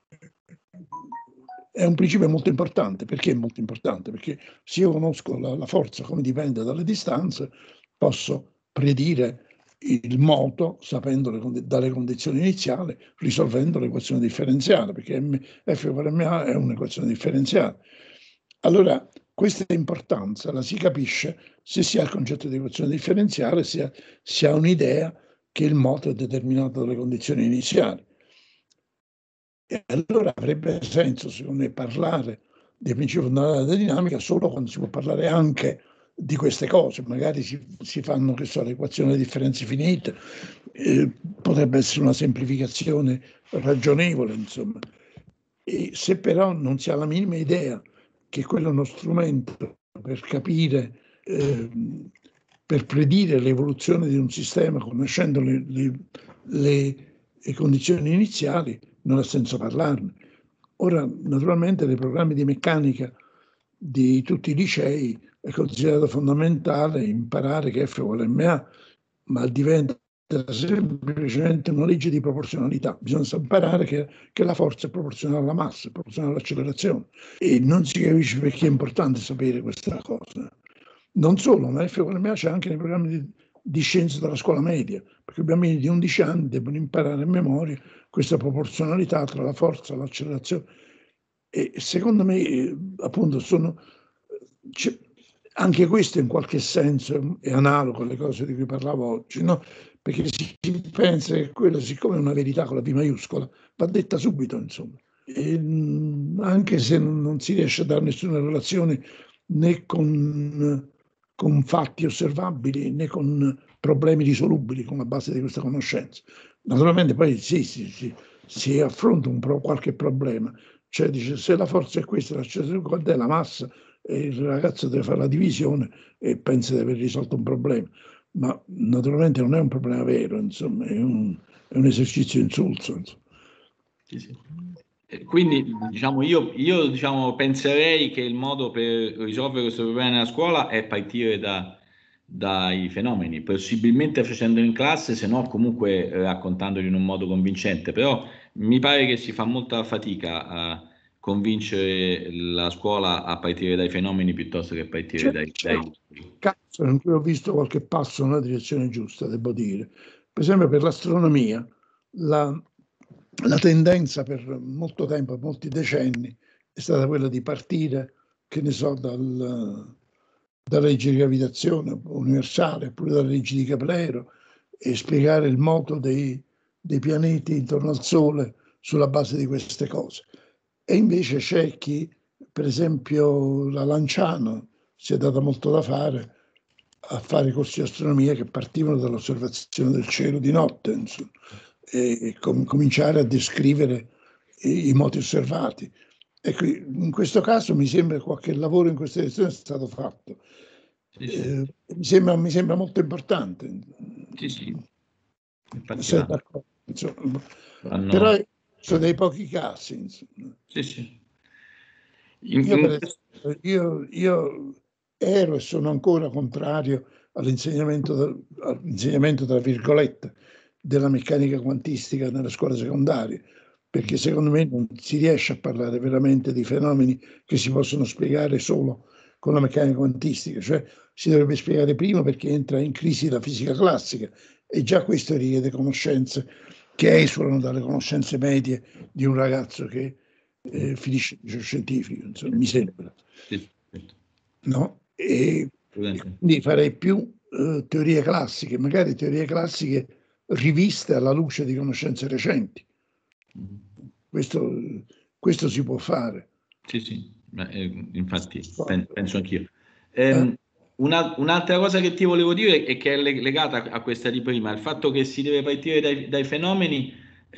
è un principio molto importante. Perché è molto importante? Perché se io conosco la forza come dipende dalle distanze, posso predire il moto sapendo dalle condizioni iniziali, risolvendo l'equazione differenziale, perché F uguale ma è un'equazione differenziale. Allora, questa importanza la si capisce se si ha il concetto di equazione differenziale, si ha un'idea che il moto è determinato dalle condizioni iniziali. E allora avrebbe senso, secondo me, parlare dei principi fondamentali della dinamica solo quando si può parlare anche di queste cose. Magari si fanno, che so, le equazioni di differenze finite, potrebbe essere una semplificazione ragionevole, insomma. E se però non si ha la minima idea che quello è uno strumento per capire, per predire l'evoluzione di un sistema, conoscendo le condizioni iniziali, non ha senso parlarne. Ora, naturalmente, nei programmi di meccanica di tutti i licei è considerato fondamentale imparare che F uguale ma, ma diventa semplicemente una legge di proporzionalità. Bisogna imparare che la forza è proporzionale alla massa, è proporzionale all'accelerazione, e non si capisce perché è importante sapere questa cosa. Non solo, ma F uguale ma c'è anche nei programmi di scienze della scuola media, perché i bambini di 11 anni devono imparare a memoria questa proporzionalità tra la forza e l'accelerazione. E secondo me, appunto, anche questo in qualche senso è analogo alle cose di cui parlavo oggi, no? Perché si pensa che quello, siccome è una verità con la V maiuscola, va detta subito, insomma. E, anche se non si riesce a dare nessuna relazione né con fatti osservabili né con problemi risolubili con la base di questa conoscenza. Naturalmente poi si affronta qualche problema, cioè dice se la forza è questa, l'accelerazione è la massa, e il ragazzo deve fare la divisione e pensa di aver risolto un problema, ma naturalmente non è un problema vero, insomma, è un esercizio insulso. Sì, sì. Quindi diciamo, io diciamo, penserei che il modo per risolvere questo problema nella scuola è partire dai fenomeni, possibilmente facendolo in classe, se no comunque raccontandoli in un modo convincente, però mi pare che si fa molta fatica a convincere la scuola a partire dai fenomeni piuttosto che a partire dai... Caso in cui ho visto qualche passo nella direzione giusta, devo dire. Per esempio per l'astronomia, la tendenza per molto tempo, molti decenni, è stata quella di partire, che ne so, dalla legge di gravitazione universale, oppure dalle leggi di Keplero, e spiegare il moto dei pianeti intorno al Sole sulla base di queste cose. E invece c'è chi, per esempio la Lanciano, si è data molto da fare a fare corsi di astronomia che partivano dall'osservazione del cielo di notte, insomma, e cominciare a descrivere i moti osservati. Ecco, in questo caso mi sembra che qualche lavoro in questa direzione è stato fatto. Sì, sì. Mi sembra molto importante. Sì, sì. Infatti Sei d'accordo? Insomma, vanno... però sono dei pochi casi. Insomma. Sì, sì. Io ero e sono ancora contrario all'insegnamento, tra virgolette, della meccanica quantistica nelle scuole secondarie, perché secondo me non si riesce a parlare veramente di fenomeni che si possono spiegare solo con la meccanica quantistica, cioè si dovrebbe spiegare prima perché entra in crisi la fisica classica, e già questo richiede conoscenze che esulano dalle conoscenze medie di un ragazzo che finisce il liceo scientifico, insomma, mi sembra. Sì, certo. No? E quindi farei più teorie classiche, magari teorie classiche riviste alla luce di conoscenze recenti. Questo si può fare. Sì, sì, infatti penso anch'io. Un'altra cosa che ti volevo dire e che è legata a questa di prima, il fatto che si deve partire dai fenomeni,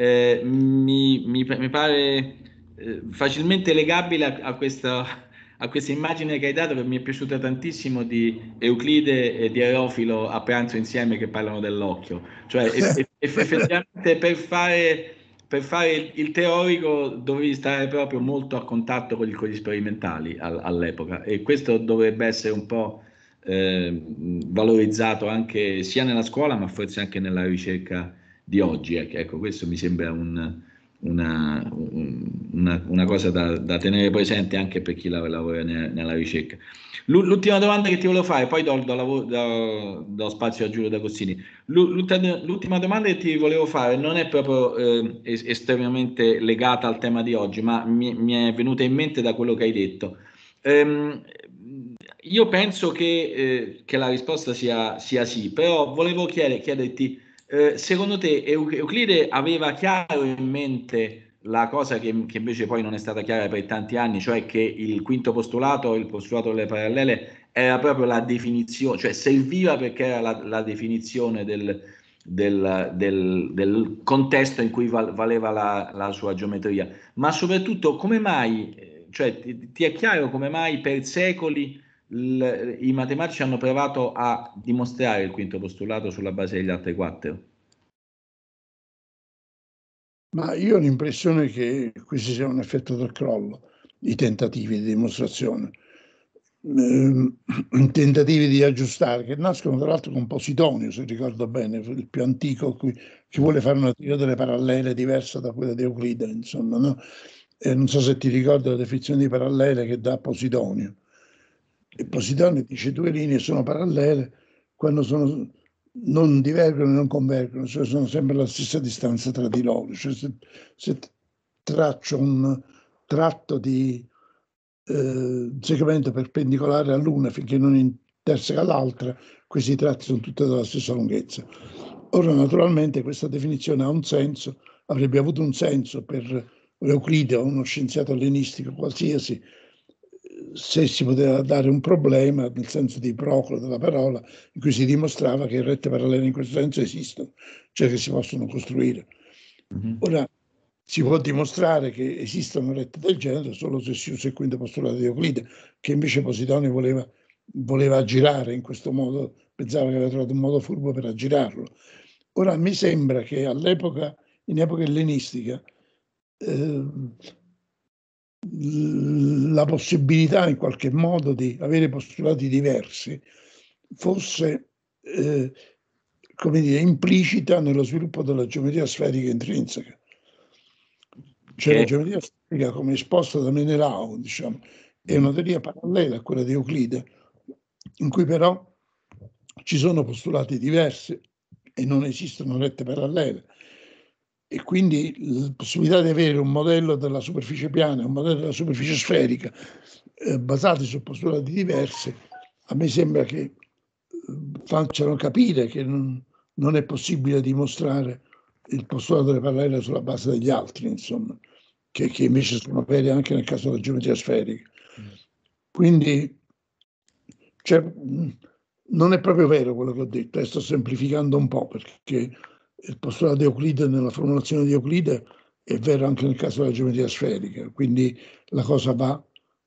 mi pare facilmente legabile a questa immagine che hai dato, che mi è piaciuta tantissimo, di Euclide e di Erofilo a pranzo insieme che parlano dell'occhio. Cioè effettivamente per fare il teorico dovevi stare proprio molto a contatto con gli sperimentali all'epoca, e questo dovrebbe essere un po' valorizzato anche sia nella scuola ma forse anche nella ricerca di oggi. Ecco, questo mi sembra una cosa da tenere presente anche per chi lavora nella ricerca. L'ultima domanda che ti volevo fare, poi do spazio a Giulio D'Agostini. L'ultima domanda che ti volevo fare non è proprio estremamente legata al tema di oggi, ma mi è venuta in mente da quello che hai detto. Io penso che la risposta sia sì, però volevo chiederti, secondo te Euclide aveva chiaro in mente la cosa che invece poi non è stata chiara per tanti anni, cioè che il quinto postulato, il postulato delle parallele, era proprio la definizione, cioè serviva perché era la definizione del contesto in cui valeva la sua geometria, ma soprattutto come mai, cioè ti è chiaro come mai per secoli i matematici hanno provato a dimostrare il quinto postulato sulla base degli altri quattro? Ma io ho l'impressione che questo sia un effetto del crollo, i tentativi di dimostrazione, tentativi di aggiustare, che nascono tra l'altro con Posidonio, se ricordo bene, il più antico, che vuole fare una teoria delle parallele diversa da quella di Euclide, insomma, no? Non so se ti ricordi la definizione di parallele che dà Posidonio. E Posidonio dice due linee sono parallele quando non divergono e non convergono, cioè sono sempre alla stessa distanza tra di loro. Cioè se traccio un tratto di segmento perpendicolare all'una finché non interseca l'altra, questi tratti sono tutti della stessa lunghezza. Ora, naturalmente, questa definizione ha un senso, avrebbe avuto un senso per Euclide o uno scienziato ellenistico qualsiasi, se si poteva dare un problema, nel senso di Proclo della parola, in cui si dimostrava che rette parallele in questo senso esistono, cioè che si possono costruire. Ora, si può dimostrare che esistono rette del genere solo se si usa il quinto postulato di Euclide, che invece Posidonio voleva aggirare in questo modo, pensava che aveva trovato un modo furbo per aggirarlo. Ora, mi sembra che all'epoca, in epoca ellenistica, la possibilità in qualche modo di avere postulati diversi fosse come dire, implicita nello sviluppo della geometria sferica intrinseca. Cioè la geometria sferica, come esposta da Menelau, diciamo, è una teoria parallela a quella di Euclide, in cui però ci sono postulati diversi e non esistono rette parallele. E quindi la possibilità di avere un modello della superficie piana e un modello della superficie sferica basati su postulati diversi, a me sembra che facciano capire che non è possibile dimostrare il postulato delle parallele sulla base degli altri, insomma, che invece sono veri anche nel caso della geometria sferica. Quindi non è proprio vero quello che ho detto, sto semplificando un po', perché il postulato di Euclide nella formulazione di Euclide è vero anche nel caso della geometria sferica, quindi la cosa va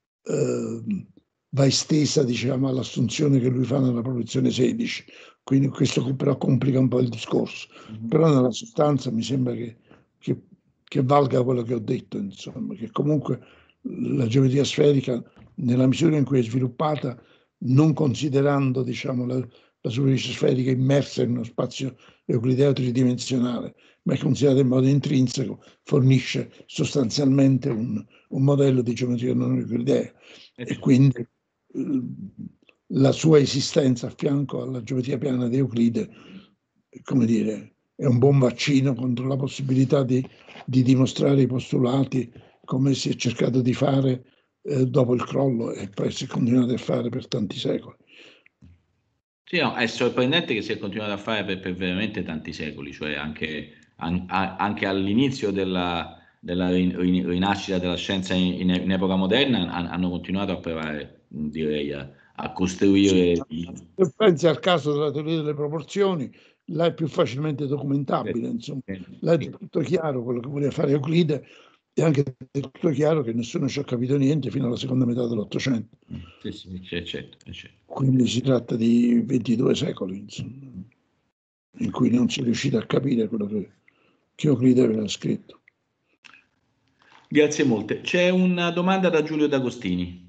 estesa, diciamo, all'assunzione che lui fa nella proposizione 16, quindi questo però complica un po' il discorso, però nella sostanza mi sembra che valga quello che ho detto, insomma, che comunque la geometria sferica, nella misura in cui è sviluppata, non considerando, diciamo, la superficie sferica immersa in uno spazio euclideo tridimensionale, ma è considerata in modo intrinseco, fornisce sostanzialmente un modello di geometria non euclidea e quindi la sua esistenza a fianco alla geometria piana di Euclide, come dire, è un buon vaccino contro la possibilità di dimostrare i postulati come si è cercato di fare dopo il crollo e poi si è continuato a fare per tanti secoli. Sì, no, è sorprendente che si è continuato a fare per veramente tanti secoli, cioè anche all'inizio della rinascita della scienza in epoca moderna hanno continuato a provare, direi, a costruire. Se pensi al caso della teoria delle proporzioni, là è più facilmente documentabile, insomma, là è tutto chiaro quello che voleva fare Euclide, e anche tutto chiaro che nessuno ci ha capito niente fino alla seconda metà dell'Ottocento. Sì, certo. Quindi si tratta di 22 secoli, insomma, in cui non si è riuscito a capire quello che Euclide aveva scritto. Grazie molte. C'è una domanda da Giulio D'Agostini.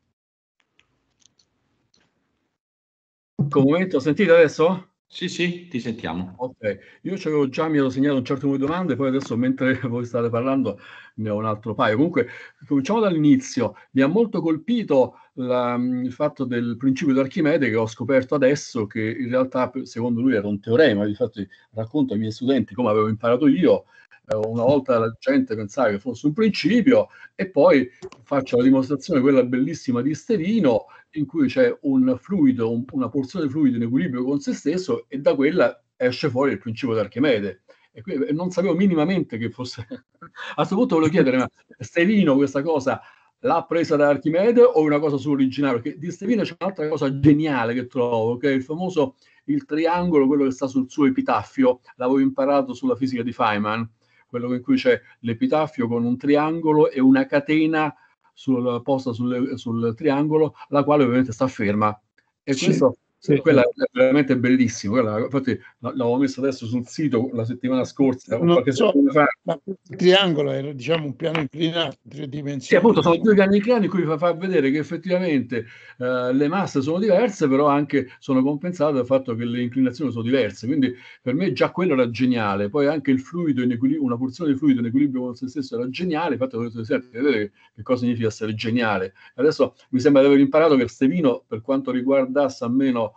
Un momento, sentite adesso? Sì, ti sentiamo. Ok, io mi ero segnato un certo numero di domande, poi adesso mentre voi state parlando ne ho un altro paio. Comunque, cominciamo dall'inizio. Mi ha molto colpito il fatto del principio di Archimede, che ho scoperto adesso, che in realtà secondo lui era un teorema. Infatti racconto ai miei studenti come avevo imparato io. Una volta la gente pensava che fosse un principio e poi faccio la dimostrazione, quella bellissima di Sterino, in cui c'è un fluido, una porzione di fluido in equilibrio con se stesso, e da quella esce fuori il principio di Archimede. E non sapevo minimamente che fosse. A questo punto volevo chiedere, ma Sterino questa cosa l'ha presa da Archimede o una cosa sua originale? Perché di Stevino c'è un'altra cosa geniale che trovo, che è il famoso il triangolo, quello che sta sul suo epitaffio, l'avevo imparato sulla fisica di Feynman, quello in cui c'è l'epitaffio con un triangolo e una catena posta sul triangolo, la quale ovviamente sta ferma. E Sì, questo, sì. quella è veramente bellissimo. Infatti l'avevo messo adesso sul sito la settimana scorsa, o qualche settimana fa. Ma il triangolo era, diciamo, un piano inclinato, 3 dimensioni. Sì, appunto, sono 2 piani inclinati in cui fa vedere che effettivamente le masse sono diverse, però anche sono compensate dal fatto che le inclinazioni sono diverse. Quindi per me già quello era geniale. Poi anche il fluido in equilibrio, una porzione di fluido in equilibrio con se stesso era geniale. Infatti ho detto, vedere che cosa significa essere geniale. Adesso mi sembra di aver imparato che Stevino, per quanto riguardasse almeno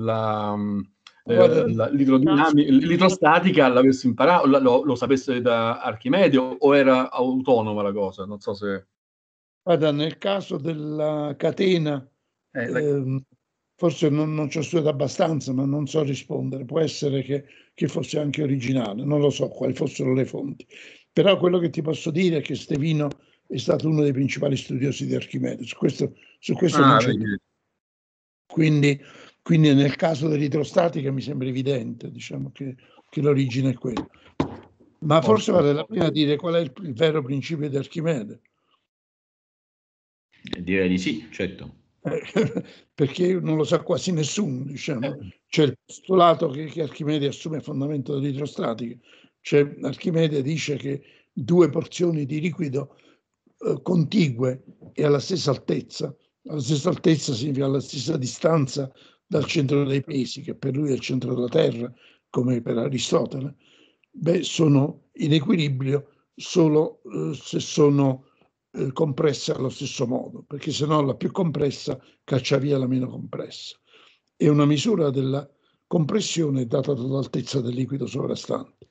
l'idrostatica, l'avesse imparato, lo sapesse da Archimede o era autonoma la cosa? Non so se... Guarda, nel caso della catena, forse non ci ho studiato abbastanza, ma non so rispondere. Può essere che fosse anche originale, non lo so quali fossero le fonti. Però quello che ti posso dire è che Stevino è stato uno dei principali studiosi di Archimede. Su questo non c'è. Quindi nel caso dell'idrostatica mi sembra evidente, diciamo, che l'origine è quella. Ma forse vale la pena dire qual è il vero principio di Archimede. Direi di sì, certo. Perché non lo sa quasi nessuno, diciamo. C'è il postulato che Archimede assume a fondamento dell'idrostatica. Archimede dice che 2 porzioni di liquido contigue e alla stessa altezza significa alla stessa distanza dal centro dei pesi, che per lui è il centro della Terra, come per Aristotele, sono in equilibrio solo se sono compresse allo stesso modo, perché se no la più compressa caccia via la meno compressa. E una misura della compressione è data dall'altezza del liquido sovrastante.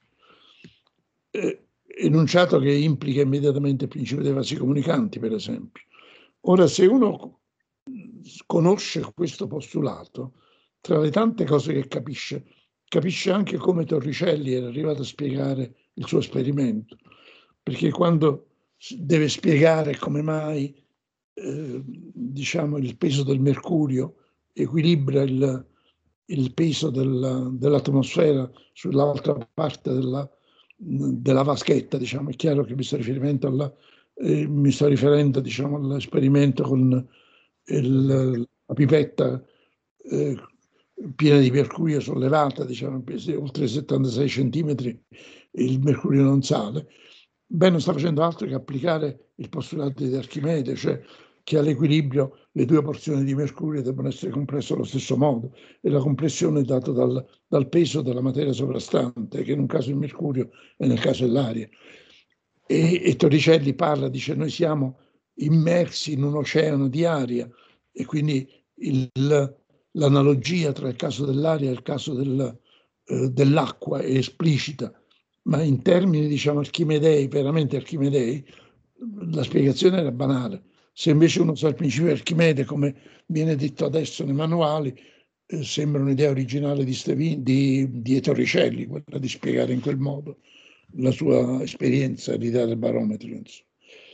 Enunciato che implica immediatamente il principio dei vasi comunicanti, per esempio. Ora, se uno conosce questo postulato, tra le tante cose che capisce anche come Torricelli era arrivato a spiegare il suo esperimento, perché quando deve spiegare come mai diciamo, il peso del mercurio equilibra il peso dell'atmosfera sull'altra parte della vaschetta, diciamo. È chiaro che mi sto riferendo diciamo, all'esperimento con la pipetta piena di mercurio sollevata, diciamo, oltre 76 centimetri, il mercurio non sale. Non sta facendo altro che applicare il postulato di Archimede, cioè che all'equilibrio le 2 porzioni di mercurio devono essere compresse allo stesso modo, e la compressione è data dal peso della materia sovrastante, che in un caso è il mercurio e nel caso è l'aria. E Torricelli dice noi siamo immersi in un oceano di aria, e quindi l'analogia tra il caso dell'aria e il caso dell'acqua è esplicita, ma in termini diciamo archimedei, veramente archimedei, la spiegazione era banale. Se invece uno sa il principio di Archimede, come viene detto adesso nei manuali, sembra un'idea originale di Torricelli, quella di spiegare in quel modo la sua esperienza, l'idea del barometro. Insomma.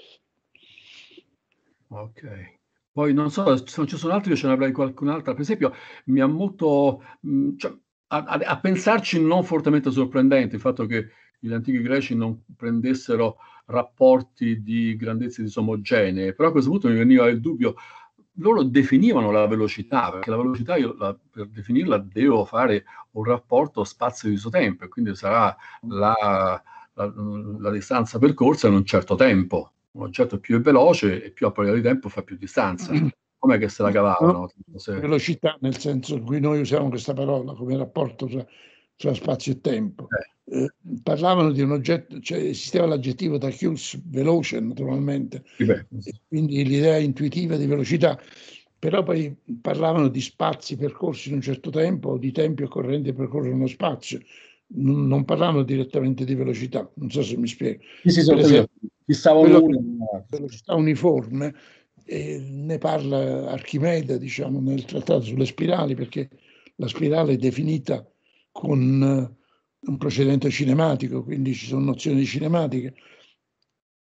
Ok. Poi non so se non ci sono altri, io ce ne avrei qualcun'altra. Per esempio, mi ha molto... cioè, a pensarci non fortemente sorprendente il fatto che gli antichi greci non prendessero rapporti di grandezze disomogenee, però a questo punto mi veniva il dubbio, loro definivano la velocità, perché la velocità io per definirla devo fare un rapporto spazio-isotempo, e quindi sarà la distanza percorsa in un certo tempo. Un oggetto più è veloce e più a parità di tempo fa più distanza. Com'è che se la cavavano? Velocità, nel senso in cui noi usiamo questa parola come rapporto tra spazio e tempo. Parlavano di un oggetto, cioè esisteva l'aggettivo tachyus, veloce naturalmente, quindi l'idea intuitiva di velocità, però poi parlavano di spazi percorsi in un certo tempo, o di tempi occorrenti per percorrere uno spazio. Non parlavano direttamente di velocità, non so se mi spiego. Sì, per esempio, velocità uniforme ne parla Archimede, diciamo, nel trattato sulle spirali, perché la spirale è definita con un procedimento cinematico, quindi ci sono nozioni di cinematica.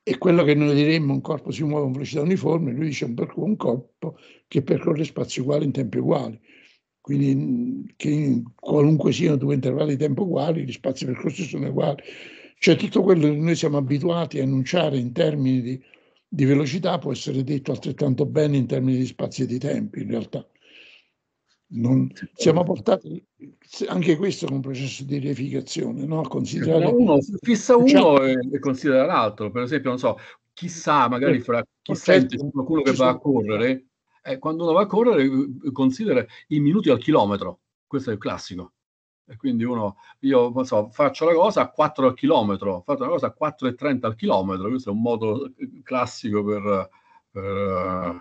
E quello che noi diremmo un corpo si muove con velocità uniforme, lui dice un corpo che percorre spazi uguali in tempi uguali. Quindi che qualunque siano due intervalli di tempo uguali, gli spazi percorsi sono uguali. Cioè tutto quello che noi siamo abituati a enunciare in termini di velocità può essere detto altrettanto bene in termini di spazi e di tempi, in realtà. Siamo portati anche questo è un processo di reificazione, no? A considerare uno fissa uno e considera l'altro. Per esempio, non so, chissà, magari fra chi sente qualcuno che va a correre, quando uno va a correre considera i minuti al chilometro. Questo è il classico. E quindi io non so, faccio la cosa a 4 al chilometro, faccio una cosa a 4,30 al chilometro. Questo è un modo classico per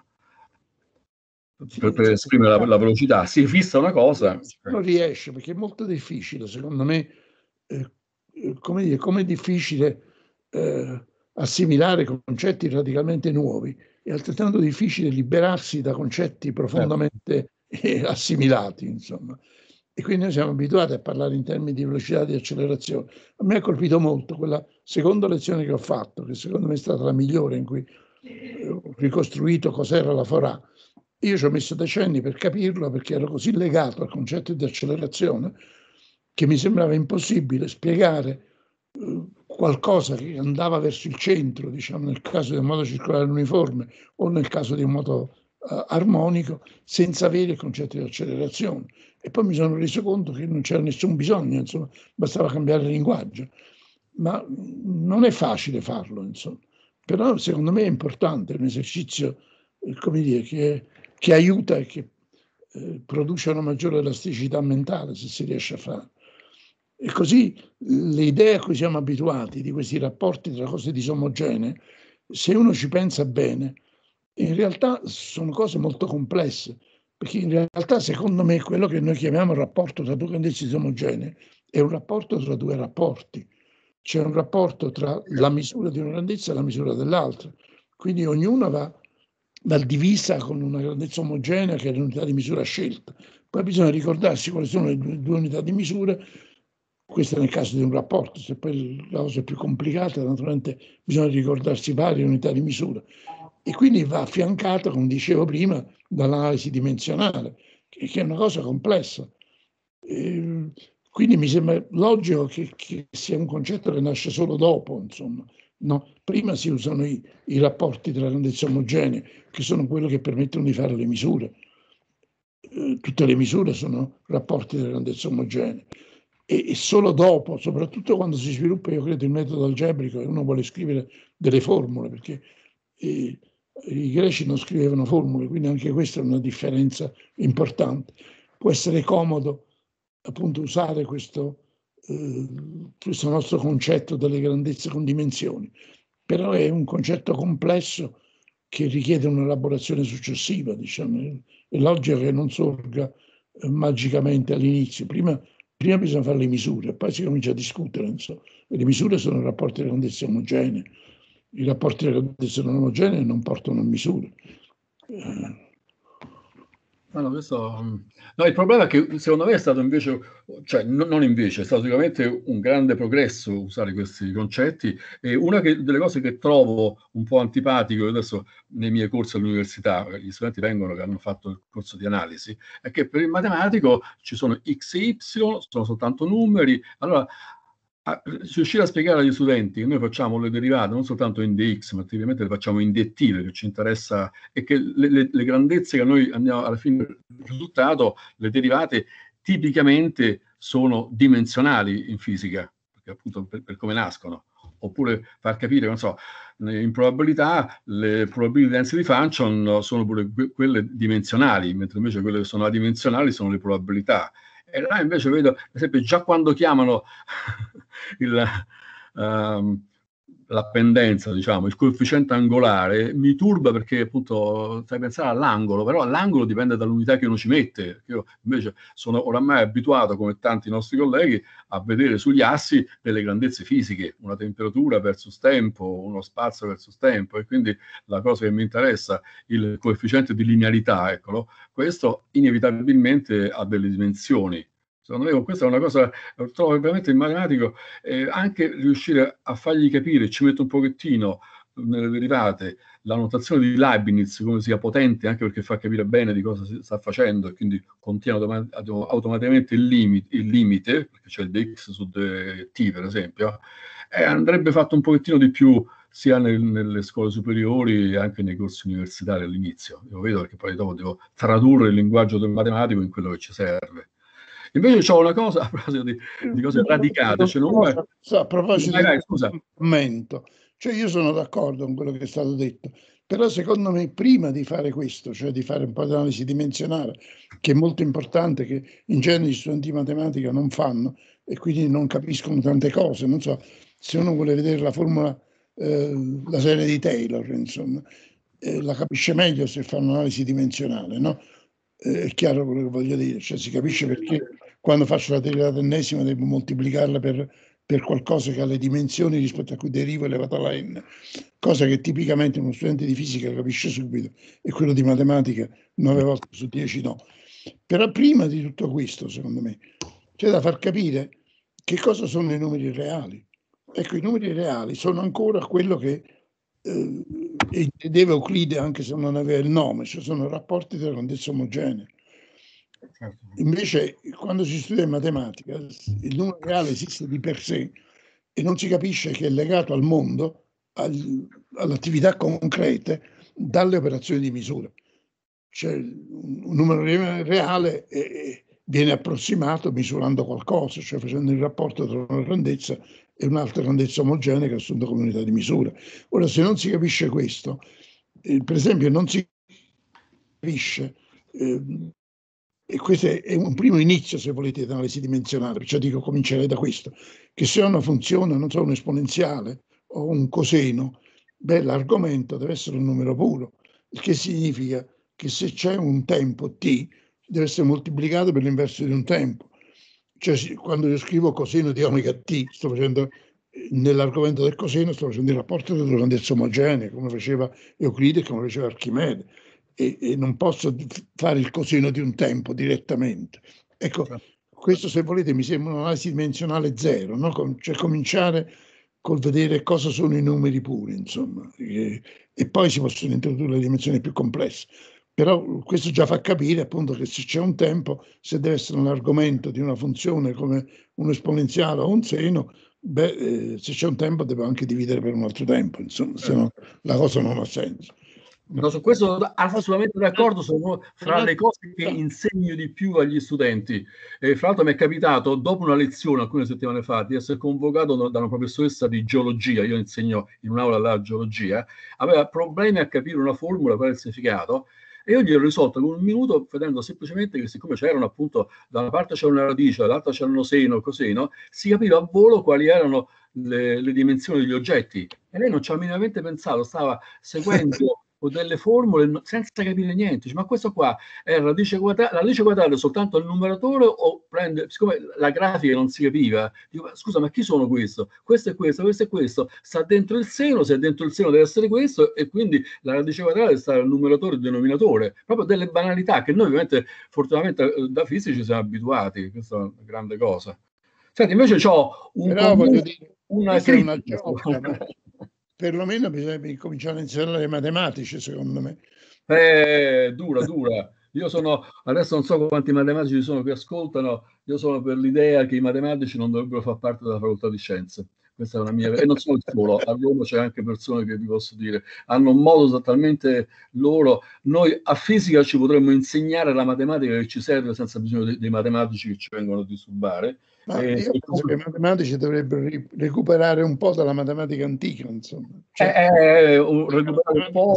esprimere la velocità. Si fissa una cosa. Non riesce, perché è molto difficile, secondo me, come è difficile assimilare concetti radicalmente nuovi, è altrettanto difficile liberarsi da concetti profondamente assimilati, insomma. E quindi noi siamo abituati a parlare in termini di velocità e di accelerazione. A me ha colpito molto quella seconda lezione che ho fatto, che secondo me è stata la migliore, in cui ho ricostruito cos'era la Forà. Io ci ho messo decenni per capirlo, perché ero così legato al concetto di accelerazione che mi sembrava impossibile spiegare qualcosa che andava verso il centro, diciamo nel caso di un modo circolare uniforme o nel caso di un modo armonico, senza avere il concetto di accelerazione. E poi mi sono reso conto che non c'era nessun bisogno, insomma, bastava cambiare il linguaggio. Ma non è facile farlo, insomma. Però secondo me è importante, è un esercizio, come dire, che aiuta e che produce una maggiore elasticità mentale, se si riesce a fare. E così le idee a cui siamo abituati di questi rapporti tra cose disomogenee, se uno ci pensa bene, in realtà sono cose molto complesse, perché in realtà secondo me quello che noi chiamiamo il rapporto tra due grandezze disomogenee è un rapporto tra due rapporti. C'è un rapporto tra la misura di una grandezza e la misura dell'altra. Quindi ognuna va divisa con una grandezza omogenea che è l'unità di misura scelta. Poi bisogna ricordarsi quali sono le due unità di misura. Questo è nel caso di un rapporto. Se poi la cosa è più complicata, naturalmente bisogna ricordarsi varie unità di misura. E quindi va affiancata, come dicevo prima, dall'analisi dimensionale, che è una cosa complessa. Quindi mi sembra logico che sia un concetto che nasce solo dopo, insomma. No? Prima si usano i rapporti tra grandezze omogenee, che sono quello che permettono di fare le misure. Tutte le misure sono rapporti tra grandezze omogenee. E solo dopo, soprattutto quando si sviluppa, io credo, il metodo algebrico e uno vuole scrivere delle formule, perché i greci non scrivevano formule, quindi anche questa è una differenza importante. Può essere comodo appunto usare questo nostro concetto delle grandezze con dimensioni, però è un concetto complesso che richiede un'elaborazione successiva, diciamo. È logico che non sorga magicamente all'inizio. Prima bisogna fare le misure, poi si comincia a discutere. Insomma. Le misure sono rapporti di grandezze omogenee, i rapporti di grandezze non omogenee non portano a misure. No, il problema è che secondo me è stato invece, cioè non invece, è stato sicuramente un grande progresso usare questi concetti, e una delle cose che trovo un po' antipatico adesso nei miei corsi all'università, gli studenti vengono che hanno fatto il corso di analisi, è che per il matematico ci sono x e y, sono soltanto numeri, allora riuscire a spiegare agli studenti che noi facciamo le derivate non soltanto in dx, ma tipicamente le facciamo in dt, che ci interessa, e che le grandezze che noi andiamo alla fine del risultato, le derivate tipicamente sono dimensionali in fisica, perché appunto per come nascono. Oppure far capire, non so, in probabilità le probability density function sono pure quelle dimensionali, mentre invece quelle che sono adimensionali sono le probabilità. E là invece vedo, per esempio, già quando chiamano la pendenza, diciamo, il coefficiente angolare, mi turba, perché appunto fai pensare all'angolo, però l'angolo dipende dall'unità che uno ci mette. Io invece sono oramai abituato, come tanti nostri colleghi, a vedere sugli assi delle grandezze fisiche, una temperatura versus tempo, uno spazio versus tempo, e quindi la cosa che mi interessa, il coefficiente di linearità, eccolo, questo inevitabilmente ha delle dimensioni. Secondo me questa è una cosa, trovo veramente il matematico, anche riuscire a fargli capire, ci metto un pochettino nelle derivate la notazione di Leibniz come sia potente, anche perché fa capire bene di cosa si sta facendo e quindi contiene automaticamente il limite, perché c'è il dx su t per esempio, andrebbe fatto un pochettino di più sia nelle scuole superiori e anche nei corsi universitari all'inizio. Io vedo, perché poi dopo devo tradurre il linguaggio del matematico in quello che ci serve. Invece c'ho una cosa, a proposito di cose radicate, a proposito vai, scusa. di commento, cioè io sono d'accordo con quello che è stato detto, però secondo me prima di fare questo, cioè di fare un po' di analisi dimensionale, che è molto importante, che in genere gli studenti di matematica non fanno e quindi non capiscono tante cose, non so, se uno vuole vedere la formula, la serie di Taylor, insomma, la capisce meglio se fa un'analisi dimensionale, no? È chiaro quello che voglio dire, cioè si capisce perché quando faccio la derivata ennesima devo moltiplicarla per qualcosa che ha le dimensioni rispetto a cui derivo elevata alla n, cosa che tipicamente uno studente di fisica capisce subito e quello di matematica 9 volte su 10 no. Però prima di tutto questo, secondo me, c'è da far capire che cosa sono i numeri reali. Ecco, i numeri reali sono ancora quello che intendeva Euclide, anche se non aveva il nome, cioè sono rapporti della grandezza omogenea. Invece, quando si studia in matematica, il numero reale esiste di per sé e non si capisce che è legato al mondo, all'attività concrete, dalle operazioni di misura. Cioè, un numero reale viene approssimato misurando qualcosa, cioè facendo il rapporto tra una grandezza e un'altra grandezza omogenea che è assunta come unità di misura. Ora, se non si capisce questo, per esempio, non si capisce, e questo è un primo inizio, se volete, di analisi dimensionale, perciò dico comincerei da questo, che se una funzione, non so, un esponenziale o un coseno, beh, l'argomento deve essere un numero puro, il che significa che se c'è un tempo t, deve essere moltiplicato per l'inverso di un tempo. Cioè, quando io scrivo coseno di omega t, sto facendo, nell'argomento del coseno, sto facendo il rapporto delle grandezze omogenee, come faceva Euclide e come faceva Archimede, e non posso fare il coseno di un tempo direttamente. Ecco, questo, se volete, mi sembra un'analisi dimensionale zero, no? Cioè cominciare col vedere cosa sono i numeri puri, insomma, e poi si possono introdurre le dimensioni più complesse. Però questo già fa capire, appunto, che se c'è un tempo, se deve essere un argomento di una funzione come un esponenziale o un seno, beh, se c'è un tempo devo anche dividere per un altro tempo, insomma, se no la cosa non ha senso. No, su questo assolutamente d'accordo, sono fra le cose che insegno di più agli studenti. Fra l'altro mi è capitato, dopo una lezione alcune settimane fa, di essere convocato da una professoressa di geologia, io insegno in un'aula la geologia, aveva problemi a capire una formula, qual è il significato, e io gli ho risolto con un minuto, vedendo semplicemente che siccome c'erano appunto, da una parte c'era una radice, dall'altra c'erano seno, coseno, si capiva a volo quali erano le dimensioni degli oggetti. E lei non ci ha minimamente pensato, stava seguendo o delle formule senza capire niente. Dice, ma questo qua è la radice quadrata soltanto al numeratore, o prende, siccome la grafica non si capiva, dico, scusa, ma chi sono questo? Questo è questo, questo è questo, sta dentro il seno, se è dentro il seno deve essere questo, e quindi la radice quadrata sta al numeratore e al denominatore. Proprio delle banalità che noi ovviamente, fortunatamente da fisici siamo abituati, questa è una grande cosa. Senti, invece ho una critica. Perlomeno bisogna cominciare a insegnare ai matematici, secondo me. Dura. Io adesso non so quanti matematici ci sono che ascoltano, io sono per l'idea che i matematici non dovrebbero far parte della facoltà di scienze. Questa è una mia, e non sono il solo, a Roma c'è anche persone che vi posso dire, hanno un modo talmente loro. Noi a fisica ci potremmo insegnare la matematica che ci serve senza bisogno dei matematici che ci vengono a disturbare. Ma io penso che i matematici dovrebbero recuperare un po' dalla matematica antica, insomma. Recuperare un po'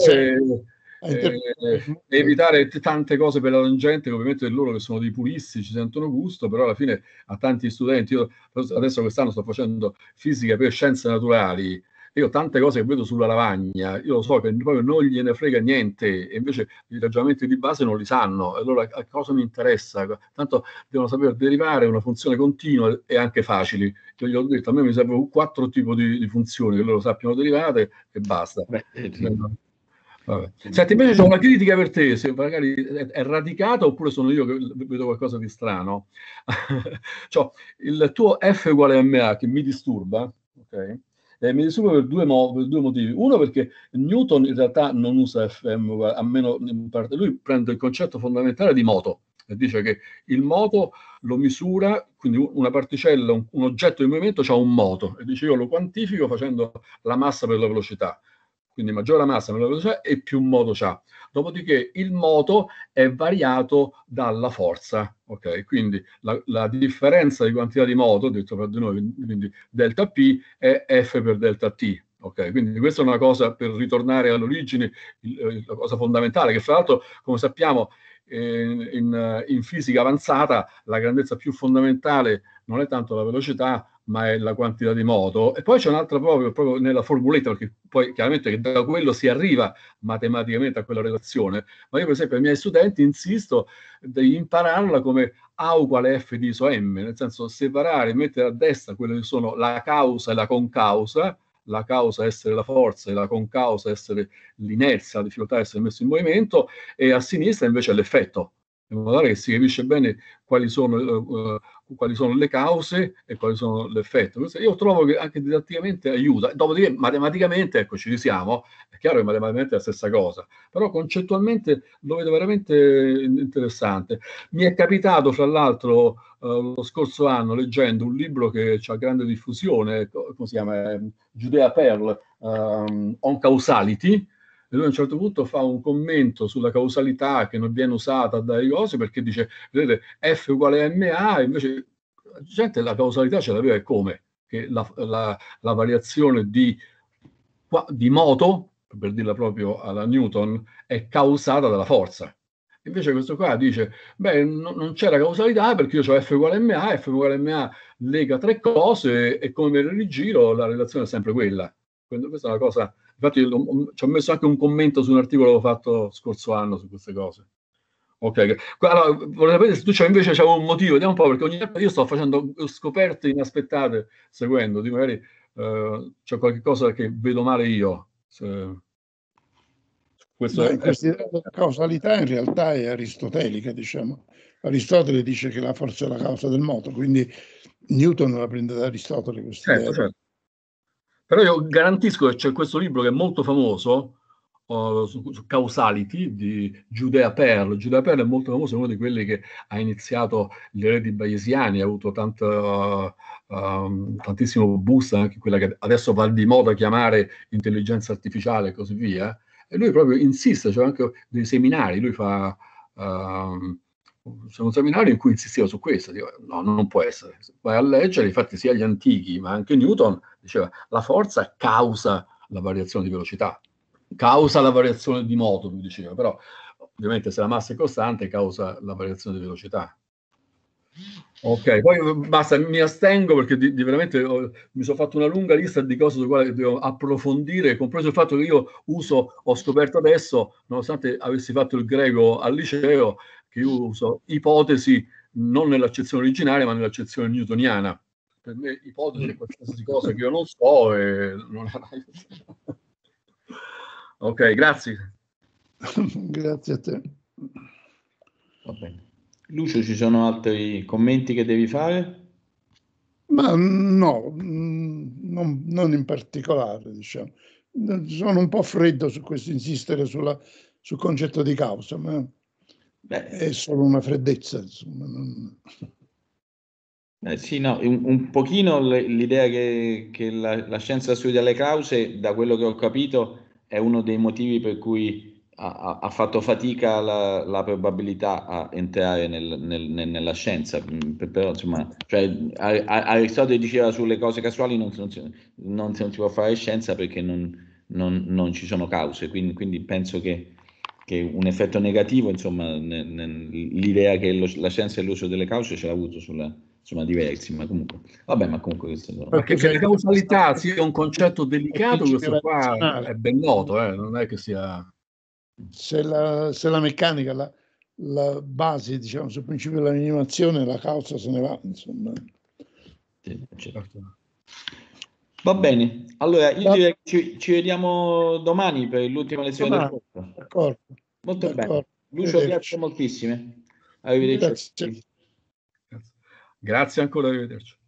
evitare tante cose per la gente, che ovviamente loro che sono dei puristi ci sentono gusto, però alla fine a tanti studenti, io adesso quest'anno sto facendo fisica per scienze naturali, io tante cose che vedo sulla lavagna, io lo so che proprio non gliene frega niente, e invece i ragionamenti di base non li sanno, e allora a cosa mi interessa? Tanto devono saper derivare una funzione continua e anche facili. Io gli ho detto, a me mi servono 4 tipi di funzioni, che loro sappiano derivate e basta. Vabbè. Senti, invece c'è una critica per te, se magari è radicata oppure sono io che vedo qualcosa di strano. Cioè, il tuo F uguale a MA che mi disturba, ok? mi disturba per due motivi. Uno, perché Newton in realtà non usa Fm, a meno in parte. Lui prende il concetto fondamentale di moto e dice che il moto lo misura, quindi una particella, un oggetto in movimento ha un moto, e dice io lo quantifico facendo la massa per la velocità. Quindi maggiore la massa per la velocità e più moto c'ha. Dopodiché il moto è variato dalla forza, ok? Quindi la differenza di quantità di moto, detto per di noi, quindi delta P, è F per delta T. Ok, quindi questa è una cosa, per ritornare all'origine, la cosa fondamentale, che fra l'altro, come sappiamo, in fisica avanzata la grandezza più fondamentale non è tanto la velocità, ma è la quantità di moto. E poi c'è un'altra proprio nella formuletta, perché poi chiaramente che da quello si arriva matematicamente a quella relazione. Ma io per esempio ai miei studenti insisto di impararla come A uguale F di iso M, nel senso separare, mettere a destra quelle che sono la causa e la concausa, la causa essere la forza e la concausa essere l'inerzia, la difficoltà di essere messo in movimento, e a sinistra invece l'effetto, in modo tale che si capisce bene quali sono le cause e quali sono l'effetto. Io trovo che anche didatticamente aiuta. Dopodiché matematicamente, ecco, ci risiamo, è chiaro che matematicamente è la stessa cosa, però concettualmente lo vedo veramente interessante. Mi è capitato, fra l'altro, lo scorso anno, leggendo un libro che ha grande diffusione, come si chiama? Judea Pearl, On Causality, e lui a un certo punto fa un commento sulla causalità che non viene usata dai cosi, perché dice, vedete, F uguale MA, invece la gente la causalità ce l'aveva, e come? Che la variazione di moto, per dirla proprio alla Newton, è causata dalla forza. Invece questo qua dice, beh, non c'era causalità perché io ho F uguale MA, F uguale MA lega tre cose e come me le rigiro la relazione è sempre quella. Quindi questa è una cosa, infatti ci ho messo anche un commento su un articolo che ho fatto scorso anno su queste cose. Ok, allora, vorrei sapere se tu invece c'è un motivo, vediamo un po', perché ogni volta io sto facendo scoperte inaspettate seguendo, di magari c'è qualche cosa che vedo male io. In questa idea della causalità in realtà è aristotelica, diciamo. Aristotele dice che la forza è la causa del moto, quindi Newton la prende da Aristotele questa idea. Certo. Però io garantisco che c'è questo libro che è molto famoso, su Causality, di Judea Pearl. Judea Pearl è molto famoso, è uno di quelli che ha iniziato le reti bayesiane, ha avuto tantissimo boost, anche quella che adesso va di moda chiamare intelligenza artificiale e così via. E lui proprio insiste, c'è anche dei seminari, lui fa... c'è un seminario in cui insisteva su questo, dico, no, non può essere. Vai a leggere, infatti sia gli antichi, ma anche Newton diceva la forza causa la variazione di velocità, causa la variazione di moto, lui diceva, però ovviamente se la massa è costante causa la variazione di velocità. Ok, poi basta, mi astengo perché di veramente mi sono fatto una lunga lista di cose sulle quali devo approfondire, compreso il fatto che io ho scoperto adesso, nonostante avessi fatto il greco al liceo, che io uso ipotesi non nell'accezione originaria ma nell'accezione newtoniana. Per me ipotesi è qualsiasi cosa che io non so e non è mai... Ok, grazie. Grazie a te. Va bene. Lucio, ci sono altri commenti che devi fare? Ma no, non in particolare, diciamo. Sono un po' freddo su questo insistere sul concetto di causa, ma è solo una freddezza, insomma. Sì, no, un pochino l'idea che la scienza studia le cause, da quello che ho capito, è uno dei motivi per cui ha fatto fatica la probabilità a entrare nella scienza. Però, insomma, cioè, Aristotele diceva sulle cose casuali non si può fare scienza perché non ci sono cause, quindi penso che un effetto negativo, insomma, l'idea che la scienza è l'uso delle cause ce l'ha avuto insomma, diversi, ma comunque, vabbè, ma comunque questo no. Ma che la causalità sia un concetto delicato, questo qua è ben noto, non è che sia... Se la meccanica, la base, diciamo, sul principio della minimazione, la causa se ne va, insomma. Sì, certo. Va bene, allora io direi che ci vediamo domani per l'ultima lezione del corso. D'accordo. Molto bene. Lucio, grazie moltissime. Arrivederci. Grazie ancora, arrivederci.